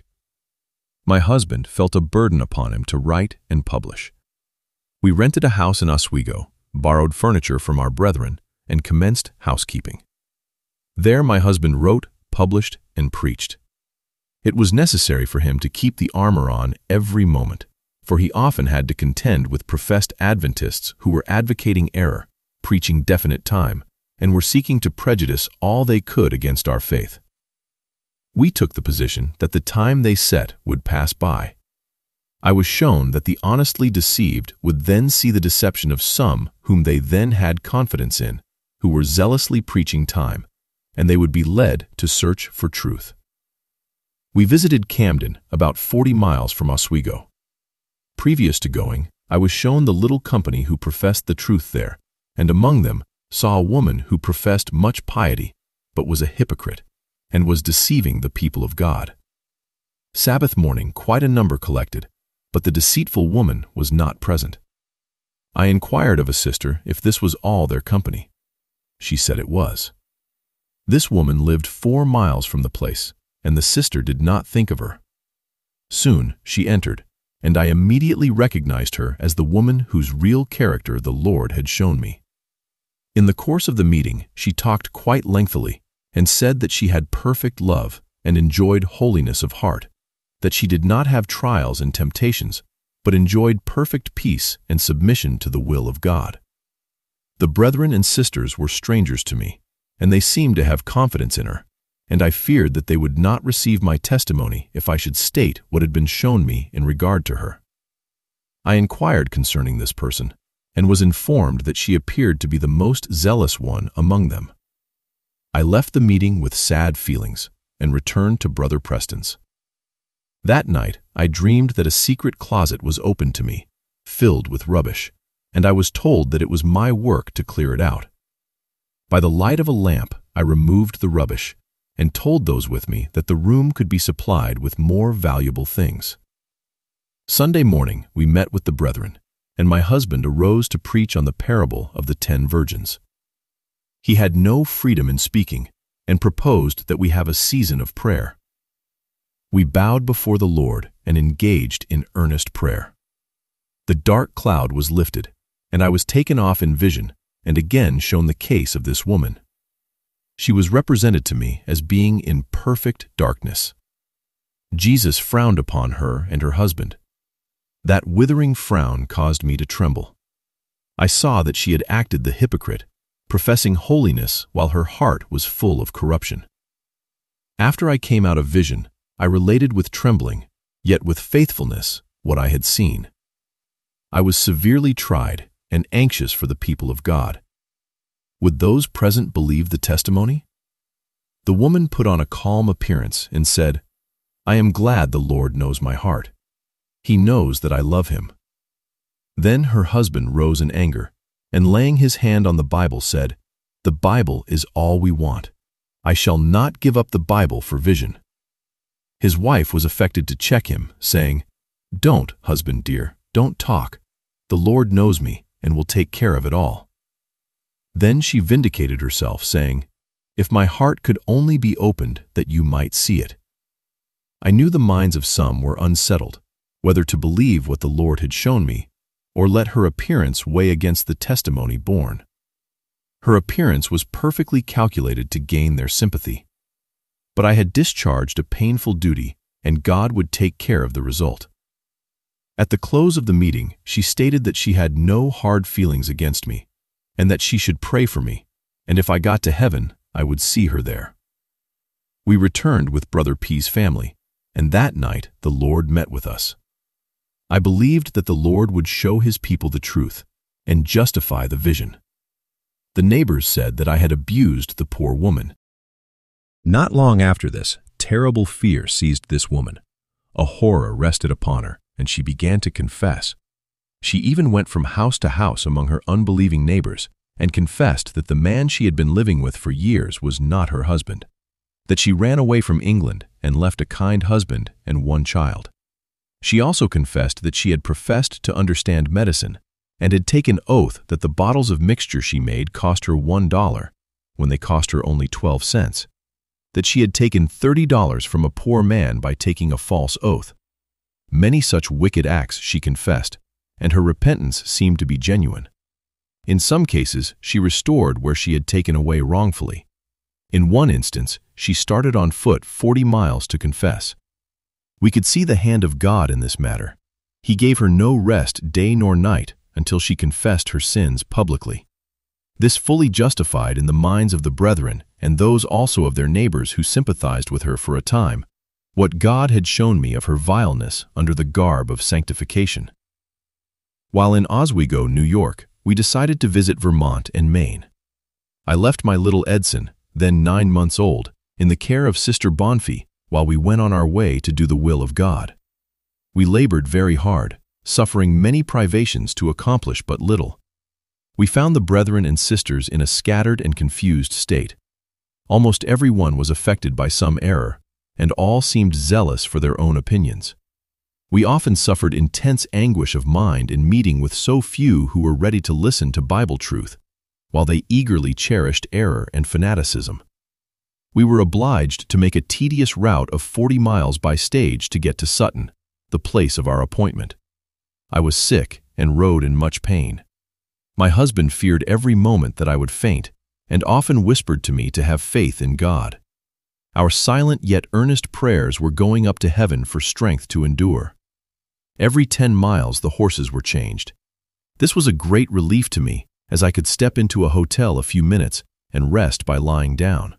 My husband felt a burden upon him to write and publish. We rented a house in Oswego, borrowed furniture from our brethren, and commenced housekeeping. There my husband wrote, published, and preached. It was necessary for him to keep the armor on every moment, for he often had to contend with professed Adventists who were advocating error, preaching definite time, and were seeking to prejudice all they could against our faith. We took the position that the time they set would pass by. I was shown that the honestly deceived would then see the deception of some whom they then had confidence in, who were zealously preaching time, and they would be led to search for truth. We visited Camden, about 40 miles from Oswego. Previous to going, I was shown the little company who professed the truth there, and among them saw a woman who professed much piety, but was a hypocrite, and was deceiving the people of God. Sabbath morning quite a number collected, but the deceitful woman was not present. I inquired of a sister if this was all their company. She said it was. This woman lived 4 miles from the place, and the sister did not think of her. Soon she entered, and I immediately recognized her as the woman whose real character the Lord had shown me. In the course of the meeting, she talked quite lengthily and said that she had perfect love and enjoyed holiness of heart, that she did not have trials and temptations, but enjoyed perfect peace and submission to the will of God. The brethren and sisters were strangers to me, and they seemed to have confidence in her, and I feared that they would not receive my testimony if I should state what had been shown me in regard to her. I inquired concerning this person, and was informed that she appeared to be the most zealous one among them. I left the meeting with sad feelings and returned to Brother Preston's. That night I dreamed that a secret closet was opened to me, filled with rubbish, and I was told that it was my work to clear it out. By the light of a lamp I removed the rubbish and told those with me that the room could be supplied with more valuable things. Sunday morning we met with the brethren, and my husband arose to preach on the parable of the 10 virgins. He had no freedom in speaking and proposed that we have a season of prayer. We bowed before the Lord and engaged in earnest prayer. The dark cloud was lifted, and I was taken off in vision and again shown the case of this woman. She was represented to me as being in perfect darkness. Jesus frowned upon her and her husband. That withering frown caused me to tremble. I saw that she had acted the hypocrite, professing holiness while her heart was full of corruption. After I came out of vision, I related with trembling, yet with faithfulness, what I had seen. I was severely tried and anxious for the people of God. Would those present believe the testimony? The woman put on a calm appearance and said, "I am glad the Lord knows my heart. He knows that I love him." Then her husband rose in anger, and laying his hand on the Bible said, "The Bible is all we want. I shall not give up the Bible for vision." His wife was affected to check him, saying, "Don't, husband dear, don't talk. The Lord knows me and will take care of it all." Then she vindicated herself, saying, If my heart could only be opened that you might see it. I knew the minds of some were unsettled, whether to believe what the Lord had shown me, or let her appearance weigh against the testimony borne. Her appearance was perfectly calculated to gain their sympathy. But I had discharged a painful duty, and God would take care of the result. At the close of the meeting, she stated that she had no hard feelings against me, and that she should pray for me, and if I got to heaven, I would see her there. We returned with Brother P's family, and that night the Lord met with us. I believed that the Lord would show His people the truth and justify the vision. The neighbors said that I had abused the poor woman. Not long after this, terrible fear seized this woman. A horror rested upon her, and she began to confess. She even went from house to house among her unbelieving neighbors and confessed that the man she had been living with for years was not her husband, that she ran away from England and left a kind husband and one child. She also confessed that she had professed to understand medicine and had taken oath that the bottles of mixture she made cost her $1 when they cost her only 12 cents, that she had taken $30 from a poor man by taking a false oath. Many such wicked acts she confessed, and her repentance seemed to be genuine. In some cases, she restored where she had taken away wrongfully. In one instance, she started on foot 40 miles to confess. We could see the hand of God in this matter. He gave her no rest day nor night until she confessed her sins publicly. This fully justified in the minds of the brethren and those also of their neighbors who sympathized with her for a time what God had shown me of her vileness under the garb of sanctification. While in Oswego, New York, we decided to visit Vermont and Maine. I left my little Edson, then 9 months old, in the care of Sister Bonfie while we went on our way to do the will of God. We labored very hard, suffering many privations to accomplish but little. We found the brethren and sisters in a scattered and confused state. Almost every one was affected by some error, and all seemed zealous for their own opinions. We often suffered intense anguish of mind in meeting with so few who were ready to listen to Bible truth, while they eagerly cherished error and fanaticism. We were obliged to make a tedious route of 40 miles by stage to get to Sutton, the place of our appointment. I was sick and rode in much pain. My husband feared every moment that I would faint, and often whispered to me to have faith in God. Our silent yet earnest prayers were going up to heaven for strength to endure. Every 10 miles the horses were changed. This was a great relief to me, as I could step into a hotel a few minutes and rest by lying down.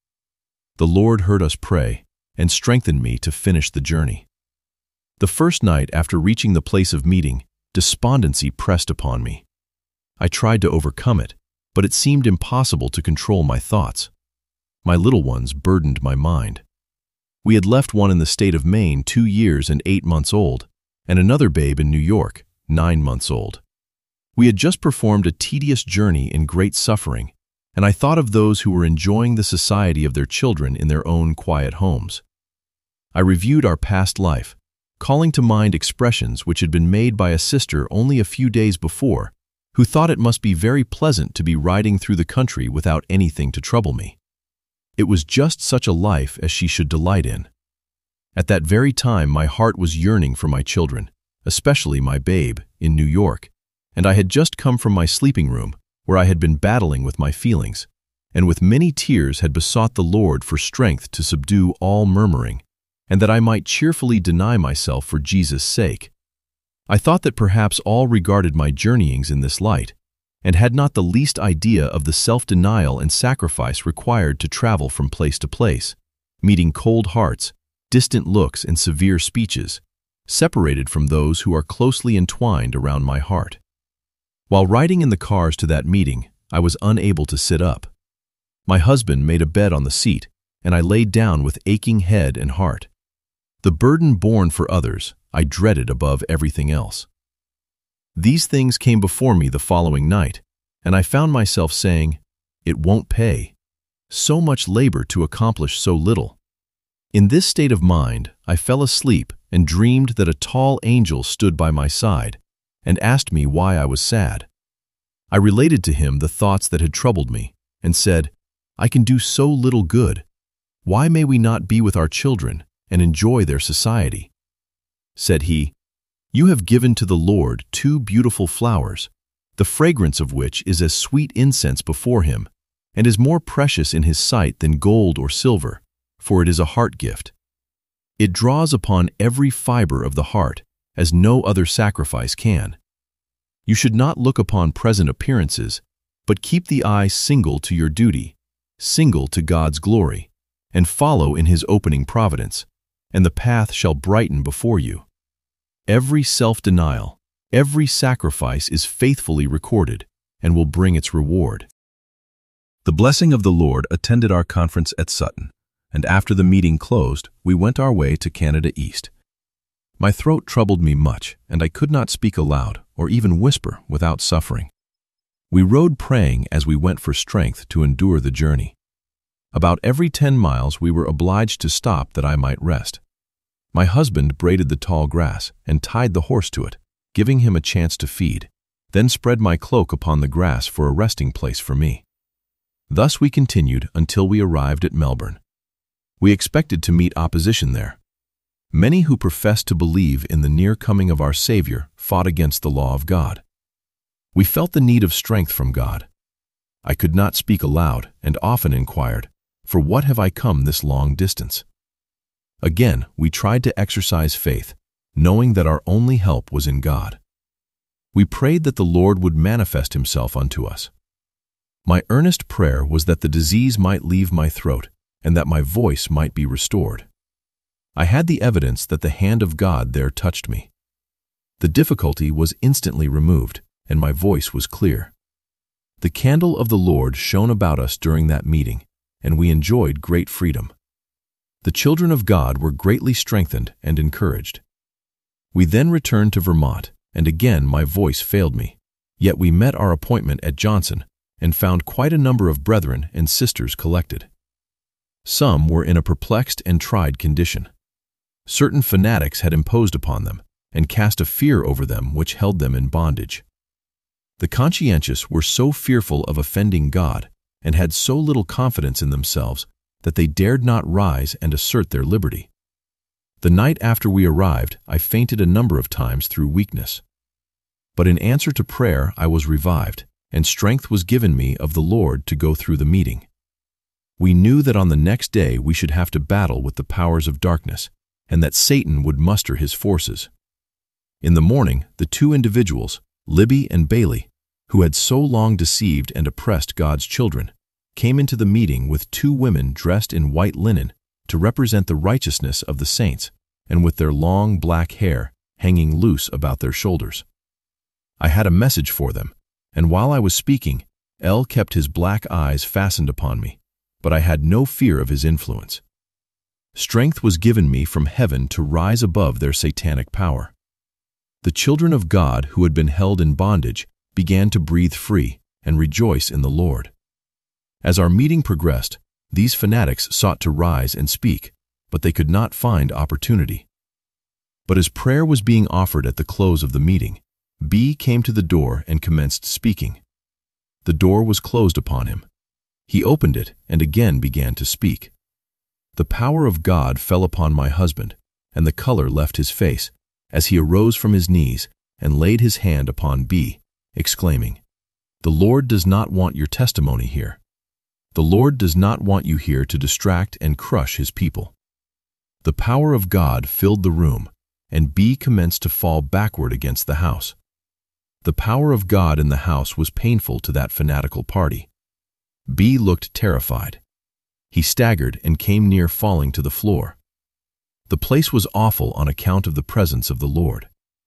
The Lord heard us pray and strengthened me to finish the journey. The first night after reaching the place of meeting, despondency pressed upon me. I tried to overcome it, but it seemed impossible to control my thoughts. My little ones burdened my mind. We had left one in the state of Maine 2 years and 8 months old, and another babe in New York, 9 months old. We had just performed a tedious journey in great suffering, and I thought of those who were enjoying the society of their children in their own quiet homes. I reviewed our past life, calling to mind expressions which had been made by a sister only a few days before, who thought it must be very pleasant to be riding through the country without anything to trouble me. It was just such a life as she should delight in. At that very time my heart was yearning for my children, especially my babe, in New York, and I had just come from my sleeping room, where I had been battling with my feelings, and with many tears had besought the Lord for strength to subdue all murmuring, and that I might cheerfully deny myself for Jesus' sake. I thought that perhaps all regarded my journeyings in this light, and had not the least idea of the self-denial and sacrifice required to travel from place to place, meeting cold hearts, distant looks, and severe speeches, separated from those who are closely entwined around my heart. While riding in the cars to that meeting, I was unable to sit up. My husband made a bed on the seat, and I laid down with aching head and heart. The burden borne for others I dreaded above everything else. These things came before me the following night, and I found myself saying, "It won't pay. So much labor to accomplish so little." In this state of mind, I fell asleep and dreamed that a tall angel stood by my side and asked me why I was sad. I related to him the thoughts that had troubled me and said, I can do so little good. Why may we not be with our children and enjoy their society?" Said he, "You have given to the Lord 2 beautiful flowers, the fragrance of which is as sweet incense before him, and is more precious in his sight than gold or silver, for it is a heart gift. It draws upon every fiber of the heart, as no other sacrifice can. You should not look upon present appearances, but keep the eye single to your duty, single to God's glory, and follow in his opening providence, and the path shall brighten before you. Every self-denial, every sacrifice is faithfully recorded and will bring its reward." The blessing of the Lord attended our conference at Sutton, and after the meeting closed, we went our way to Canada East. My throat troubled me much, and I could not speak aloud or even whisper without suffering. We rode praying as we went for strength to endure the journey. About every 10 miles we were obliged to stop that I might rest. My husband braided the tall grass and tied the horse to it, giving him a chance to feed, then spread my cloak upon the grass for a resting place for me. Thus we continued until we arrived at Melbourne. We expected to meet opposition there. Many who professed to believe in the near coming of our Savior fought against the law of God. We felt the need of strength from God. I could not speak aloud and often inquired, "For what have I come this long distance?" Again, we tried to exercise faith, knowing that our only help was in God. We prayed that the Lord would manifest himself unto us. My earnest prayer was that the disease might leave my throat and that my voice might be restored. I had the evidence that the hand of God there touched me. The difficulty was instantly removed, and my voice was clear. The candle of the Lord shone about us during that meeting, and we enjoyed great freedom. The children of God were greatly strengthened and encouraged. We then returned to Vermont, and again my voice failed me, yet we met our appointment at Johnson and found quite a number of brethren and sisters collected. Some were in a perplexed and tried condition. Certain fanatics had imposed upon them and cast a fear over them which held them in bondage. The conscientious were so fearful of offending God and had so little confidence in themselves that they dared not rise and assert their liberty. The night after we arrived, I fainted a number of times through weakness. But in answer to prayer, I was revived, and strength was given me of the Lord to go through the meeting. We knew that on the next day we should have to battle with the powers of darkness, and that Satan would muster his forces. In the morning, the 2 individuals, Libby and Bailey, who had so long deceived and oppressed God's children, came into the meeting with 2 women dressed in white linen to represent the righteousness of the saints, and with their long black hair hanging loose about their shoulders. I had a message for them, and while I was speaking, El kept his black eyes fastened upon me, but I had no fear of his influence. Strength was given me from heaven to rise above their satanic power. The children of God who had been held in bondage began to breathe free and rejoice in the Lord. As our meeting progressed, these fanatics sought to rise and speak, but they could not find opportunity. But as prayer was being offered at the close of the meeting, B came to the door and commenced speaking. The door was closed upon him. He opened it and again began to speak. The power of God fell upon my husband, and the color left his face, as he arose from his knees and laid his hand upon B, exclaiming, "The Lord does not want your testimony here. The Lord does not want you here to distract and crush his people." The power of God filled the room, and B commenced to fall backward against the house. The power of God in the house was painful to that fanatical party. B looked terrified. He staggered and came near falling to the floor. The place was awful on account of the presence of the Lord.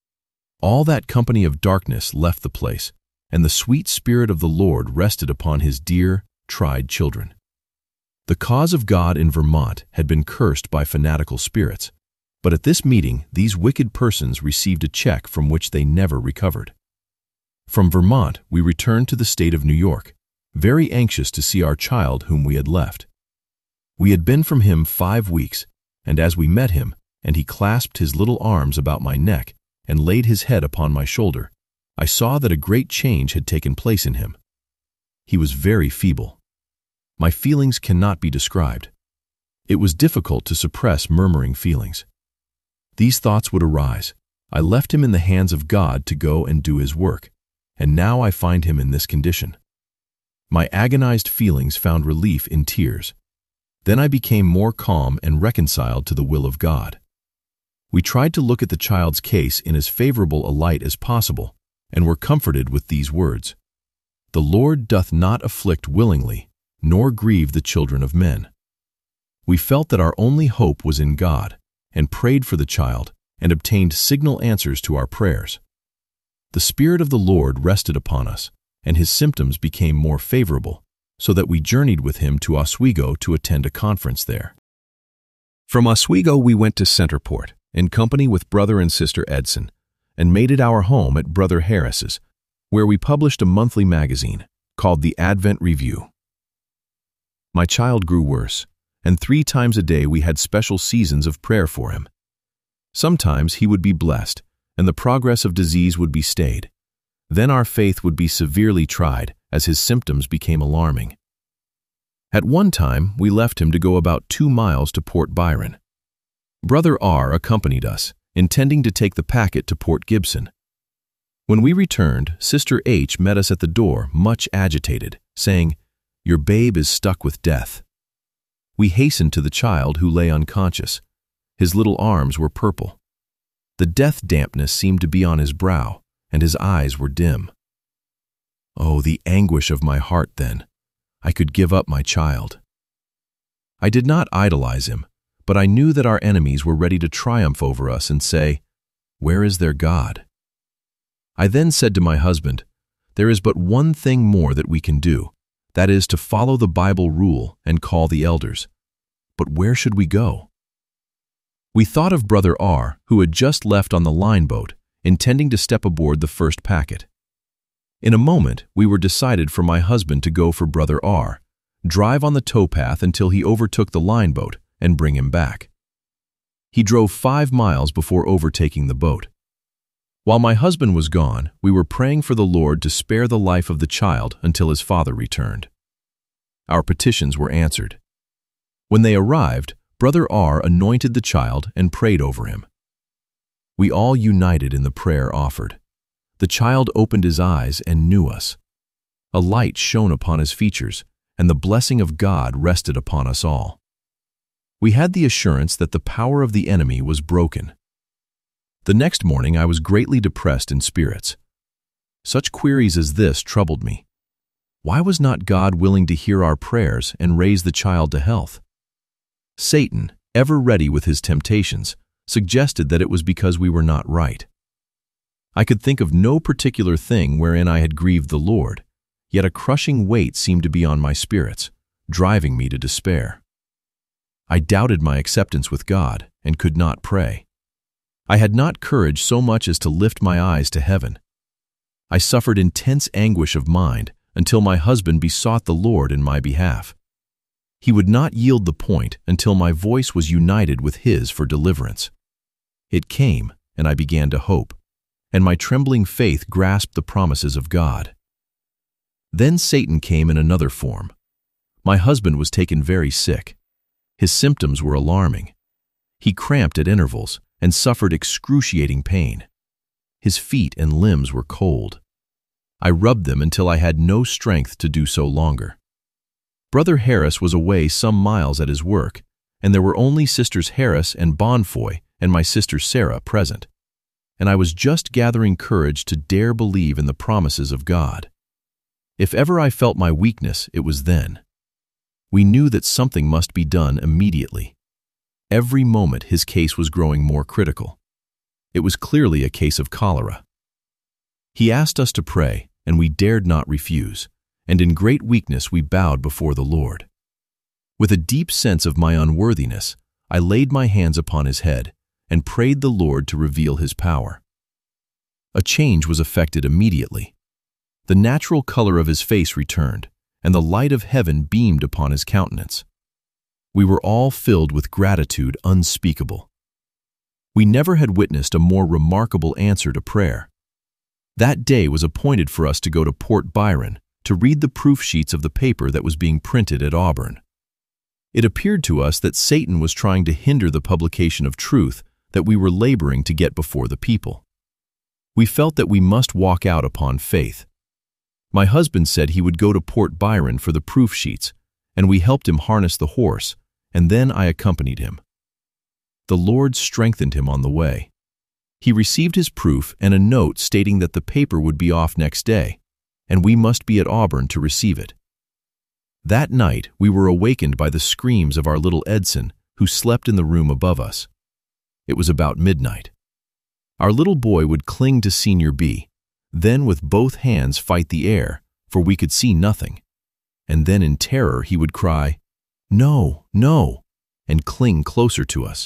All that company of darkness left the place, and the sweet Spirit of the Lord rested upon his dear, tried children. The cause of God in Vermont had been cursed by fanatical spirits, but at this meeting these wicked persons received a check from which they never recovered. From Vermont we returned to the state of New York, very anxious to see our child whom we had left. We had been from him 5 weeks, and as we met him, and he clasped his little arms about my neck and laid his head upon my shoulder, I saw that a great change had taken place in him. He was very feeble. My feelings cannot be described. It was difficult to suppress murmuring feelings. These thoughts would arise. I left him in the hands of God to go and do his work, and now I find him in this condition. My agonized feelings found relief in tears. Then I became more calm and reconciled to the will of God. We tried to look at the child's case in as favorable a light as possible, and were comforted with these words: "The Lord doth not afflict willingly, nor grieve the children of men." We felt that our only hope was in God, and prayed for the child, and obtained signal answers to our prayers. The Spirit of the Lord rested upon us, and his symptoms became more favorable, so that we journeyed with him to Oswego to attend a conference there. From Oswego we went to Centerport, in company with Brother and Sister Edson, and made it our home at Brother Harris's, where we published a monthly magazine called the Advent Review. My child grew worse, and 3 times a day we had special seasons of prayer for him. Sometimes he would be blessed, and the progress of disease would be stayed. Then our faith would be severely tried as his symptoms became alarming. At one time, we left him to go about 2 miles to Port Byron. Brother R accompanied us, intending to take the packet to Port Gibson. When we returned, Sister H met us at the door, much agitated, saying, "Your babe is stuck with death." We hastened to the child, who lay unconscious. His little arms were purple. The death dampness seemed to be on his brow, and his eyes were dim. Oh, the anguish of my heart then! I could give up my child. I did not idolize him, but I knew that our enemies were ready to triumph over us and say, "Where is their God?" I then said to my husband, "There is but one thing more that we can do, that is to follow the Bible rule and call the elders. But where should we go?" We thought of Brother R, who had just left on the line boat, intending to step aboard the first packet. In a moment, we were decided for my husband to go for Brother R, drive on the towpath until he overtook the line boat, and bring him back. He drove 5 miles before overtaking the boat. While my husband was gone, we were praying for the Lord to spare the life of the child until his father returned. Our petitions were answered. When they arrived, Brother R anointed the child and prayed over him. We all united in the prayer offered. The child opened his eyes and knew us. A light shone upon his features, and the blessing of God rested upon us all. We had the assurance that the power of the enemy was broken. The next morning I was greatly depressed in spirits. Such queries as this troubled me. Why was not God willing to hear our prayers and raise the child to health? Satan, ever ready with his temptations, suggested that it was because we were not right. I could think of no particular thing wherein I had grieved the Lord, yet a crushing weight seemed to be on my spirits, driving me to despair. I doubted my acceptance with God and could not pray. I had not courage so much as to lift my eyes to heaven. I suffered intense anguish of mind until my husband besought the Lord in my behalf. He would not yield the point until my voice was united with his for deliverance. It came, and I began to hope, and my trembling faith grasped the promises of God. Then Satan came in another form. My husband was taken very sick. His symptoms were alarming. He cramped at intervals and suffered excruciating pain. His feet and limbs were cold. I rubbed them until I had no strength to do so longer. Brother Harris was away some miles at his work, and there were only Sisters Harris and Bonfoy and my sister Sarah present, and I was just gathering courage to dare believe in the promises of God. If ever I felt my weakness, it was then. We knew that something must be done immediately. Every moment his case was growing more critical. It was clearly a case of cholera. He asked us to pray, and we dared not refuse, and in great weakness we bowed before the Lord. With a deep sense of my unworthiness, I laid my hands upon his head and prayed the Lord to reveal his power. A change was effected immediately. The natural color of his face returned, and the light of heaven beamed upon his countenance. We were all filled with gratitude unspeakable. We never had witnessed a more remarkable answer to prayer. That day was appointed for us to go to Port Byron to read the proof sheets of the paper that was being printed at Auburn. It appeared to us that Satan was trying to hinder the publication of truth that we were laboring to get before the people. We felt that we must walk out upon faith. My husband said he would go to Port Byron for the proof sheets, and we helped him harness the horse, and then I accompanied him. The Lord strengthened him on the way. He received his proof and a note stating that the paper would be off next day, and we must be at Auburn to receive it. That night we were awakened by the screams of our little Edson, who slept in the room above us. It was about midnight. Our little boy would cling to Senior B, then with both hands fight the air, for we could see nothing, and then in terror he would cry, "No, no," and cling closer to us.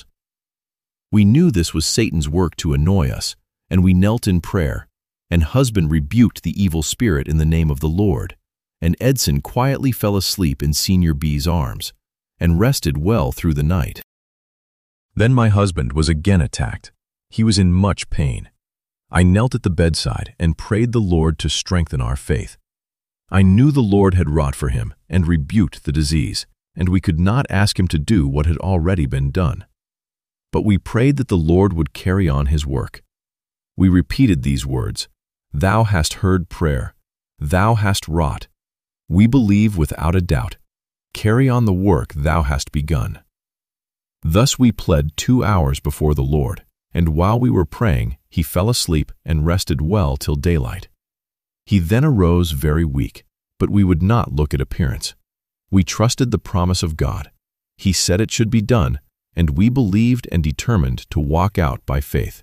We knew this was Satan's work to annoy us, and we knelt in prayer, and husband rebuked the evil spirit in the name of the Lord, and Edson quietly fell asleep in Senior B's arms, and rested well through the night. Then my husband was again attacked. He was in much pain. I knelt at the bedside and prayed the Lord to strengthen our faith. I knew the Lord had wrought for him and rebuked the disease, and we could not ask him to do what had already been done. But we prayed that the Lord would carry on his work. We repeated these words, "Thou hast heard prayer. Thou hast wrought. We believe without a doubt. Carry on the work thou hast begun." Thus we pled 2 hours before the Lord, and while we were praying, he fell asleep and rested well till daylight. He then arose very weak, but we would not look at appearance. We trusted the promise of God. He said it should be done, and we believed and determined to walk out by faith.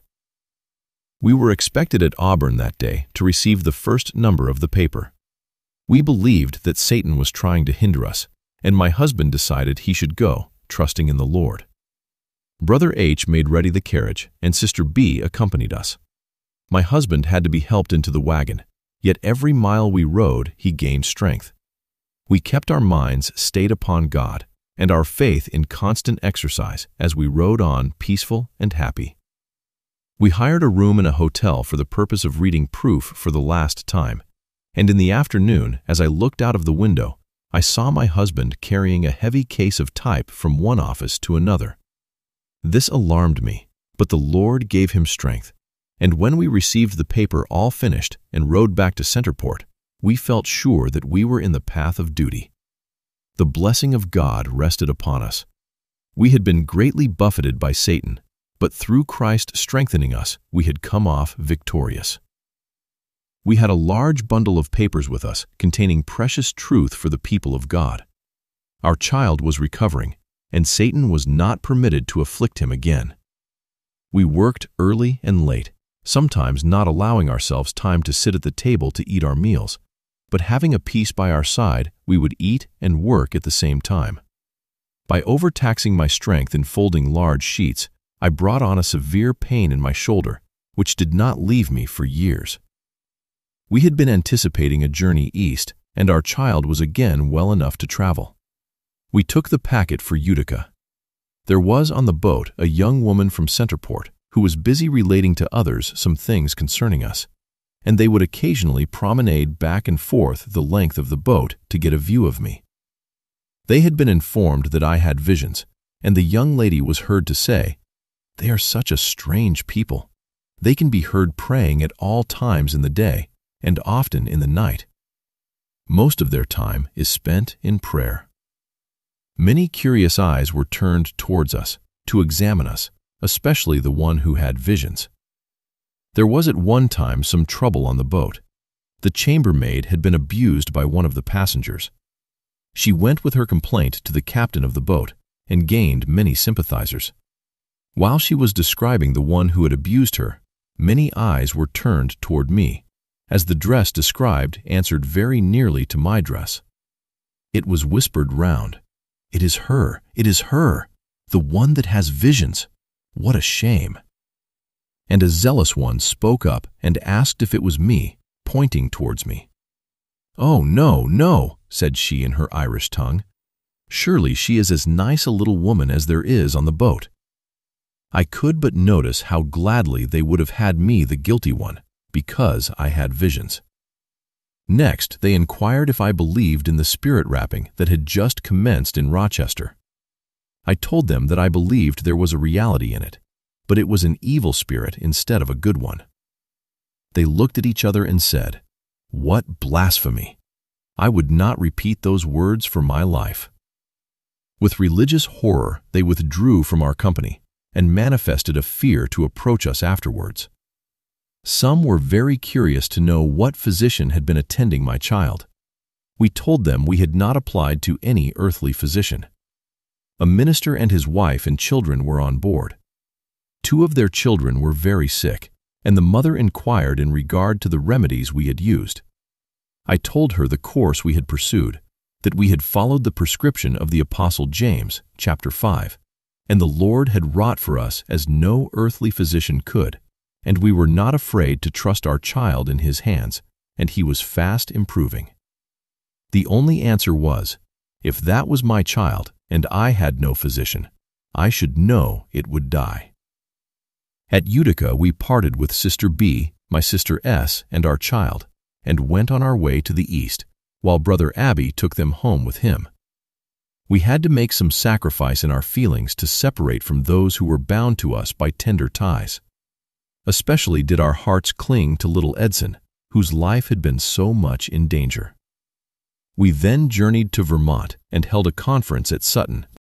We were expected at Auburn that day to receive the first number of the paper. We believed that Satan was trying to hinder us, and my husband decided he should go, trusting in the Lord. Brother H made ready the carriage, and Sister B accompanied us. My husband had to be helped into the wagon, yet every mile we rode he gained strength. We kept our minds stayed upon God, and our faith in constant exercise as we rode on peaceful and happy. We hired a room in a hotel for the purpose of reading proof for the last time, and in the afternoon, as I looked out of the window, I saw my husband carrying a heavy case of type from one office to another. This alarmed me, but the Lord gave him strength, and when we received the paper all finished and rode back to Centerport, we felt sure that we were in the path of duty. The blessing of God rested upon us. We had been greatly buffeted by Satan, but through Christ strengthening us, we had come off victorious. We had a large bundle of papers with us containing precious truth for the people of God. Our child was recovering, and Satan was not permitted to afflict him again. We worked early and late, sometimes not allowing ourselves time to sit at the table to eat our meals, but having a piece by our side, we would eat and work at the same time. By overtaxing my strength in folding large sheets, I brought on a severe pain in my shoulder, which did not leave me for years. We had been anticipating a journey east, and our child was again well enough to travel. We took the packet for Utica. There was on the boat a young woman from Centerport who was busy relating to others some things concerning us, and they would occasionally promenade back and forth the length of the boat to get a view of me. They had been informed that I had visions, and the young lady was heard to say, "They are such a strange people. They can be heard praying at all times in the day and often in the night. Most of their time is spent in prayer." Many curious eyes were turned towards us to examine us, especially the one who had visions. There was at one time some trouble on the boat. The chambermaid had been abused by one of the passengers. She went with her complaint to the captain of the boat and gained many sympathizers. While she was describing the one who had abused her, many eyes were turned toward me, as the dress described answered very nearly to my dress. It was whispered round, "It is her, the one that has visions. What a shame." And a zealous one spoke up and asked if it was me, pointing towards me. "Oh, no, no," said she in her Irish tongue. "Surely she is as nice a little woman as there is on the boat." I could but notice how gladly they would have had me the guilty one, because I had visions. Next, they inquired if I believed in the spirit rapping that had just commenced in Rochester. I told them that I believed there was a reality in it, but it was an evil spirit instead of a good one. They looked at each other and said, "What blasphemy! I would not repeat those words for my life." With religious horror, they withdrew from our company and manifested a fear to approach us afterwards. Some were very curious to know what physician had been attending my child. We told them we had not applied to any earthly physician. A minister and his wife and children were on board. 2 of their children were very sick, and the mother inquired in regard to the remedies we had used. I told her the course we had pursued, that we had followed the prescription of the Apostle James, chapter 5, and the Lord had wrought for us as no earthly physician could, and we were not afraid to trust our child in His hands, and he was fast improving. The only answer was, if that was my child and I had no physician, I should know it would die. At Utica, we parted with Sister B, my sister S, and our child, and went on our way to the east, while Brother Abbey took them home with him. We had to make some sacrifice in our feelings to separate from those who were bound to us by tender ties. Especially did our hearts cling to little Edson, whose life had been so much in danger. We then journeyed to Vermont and held a conference at Sutton,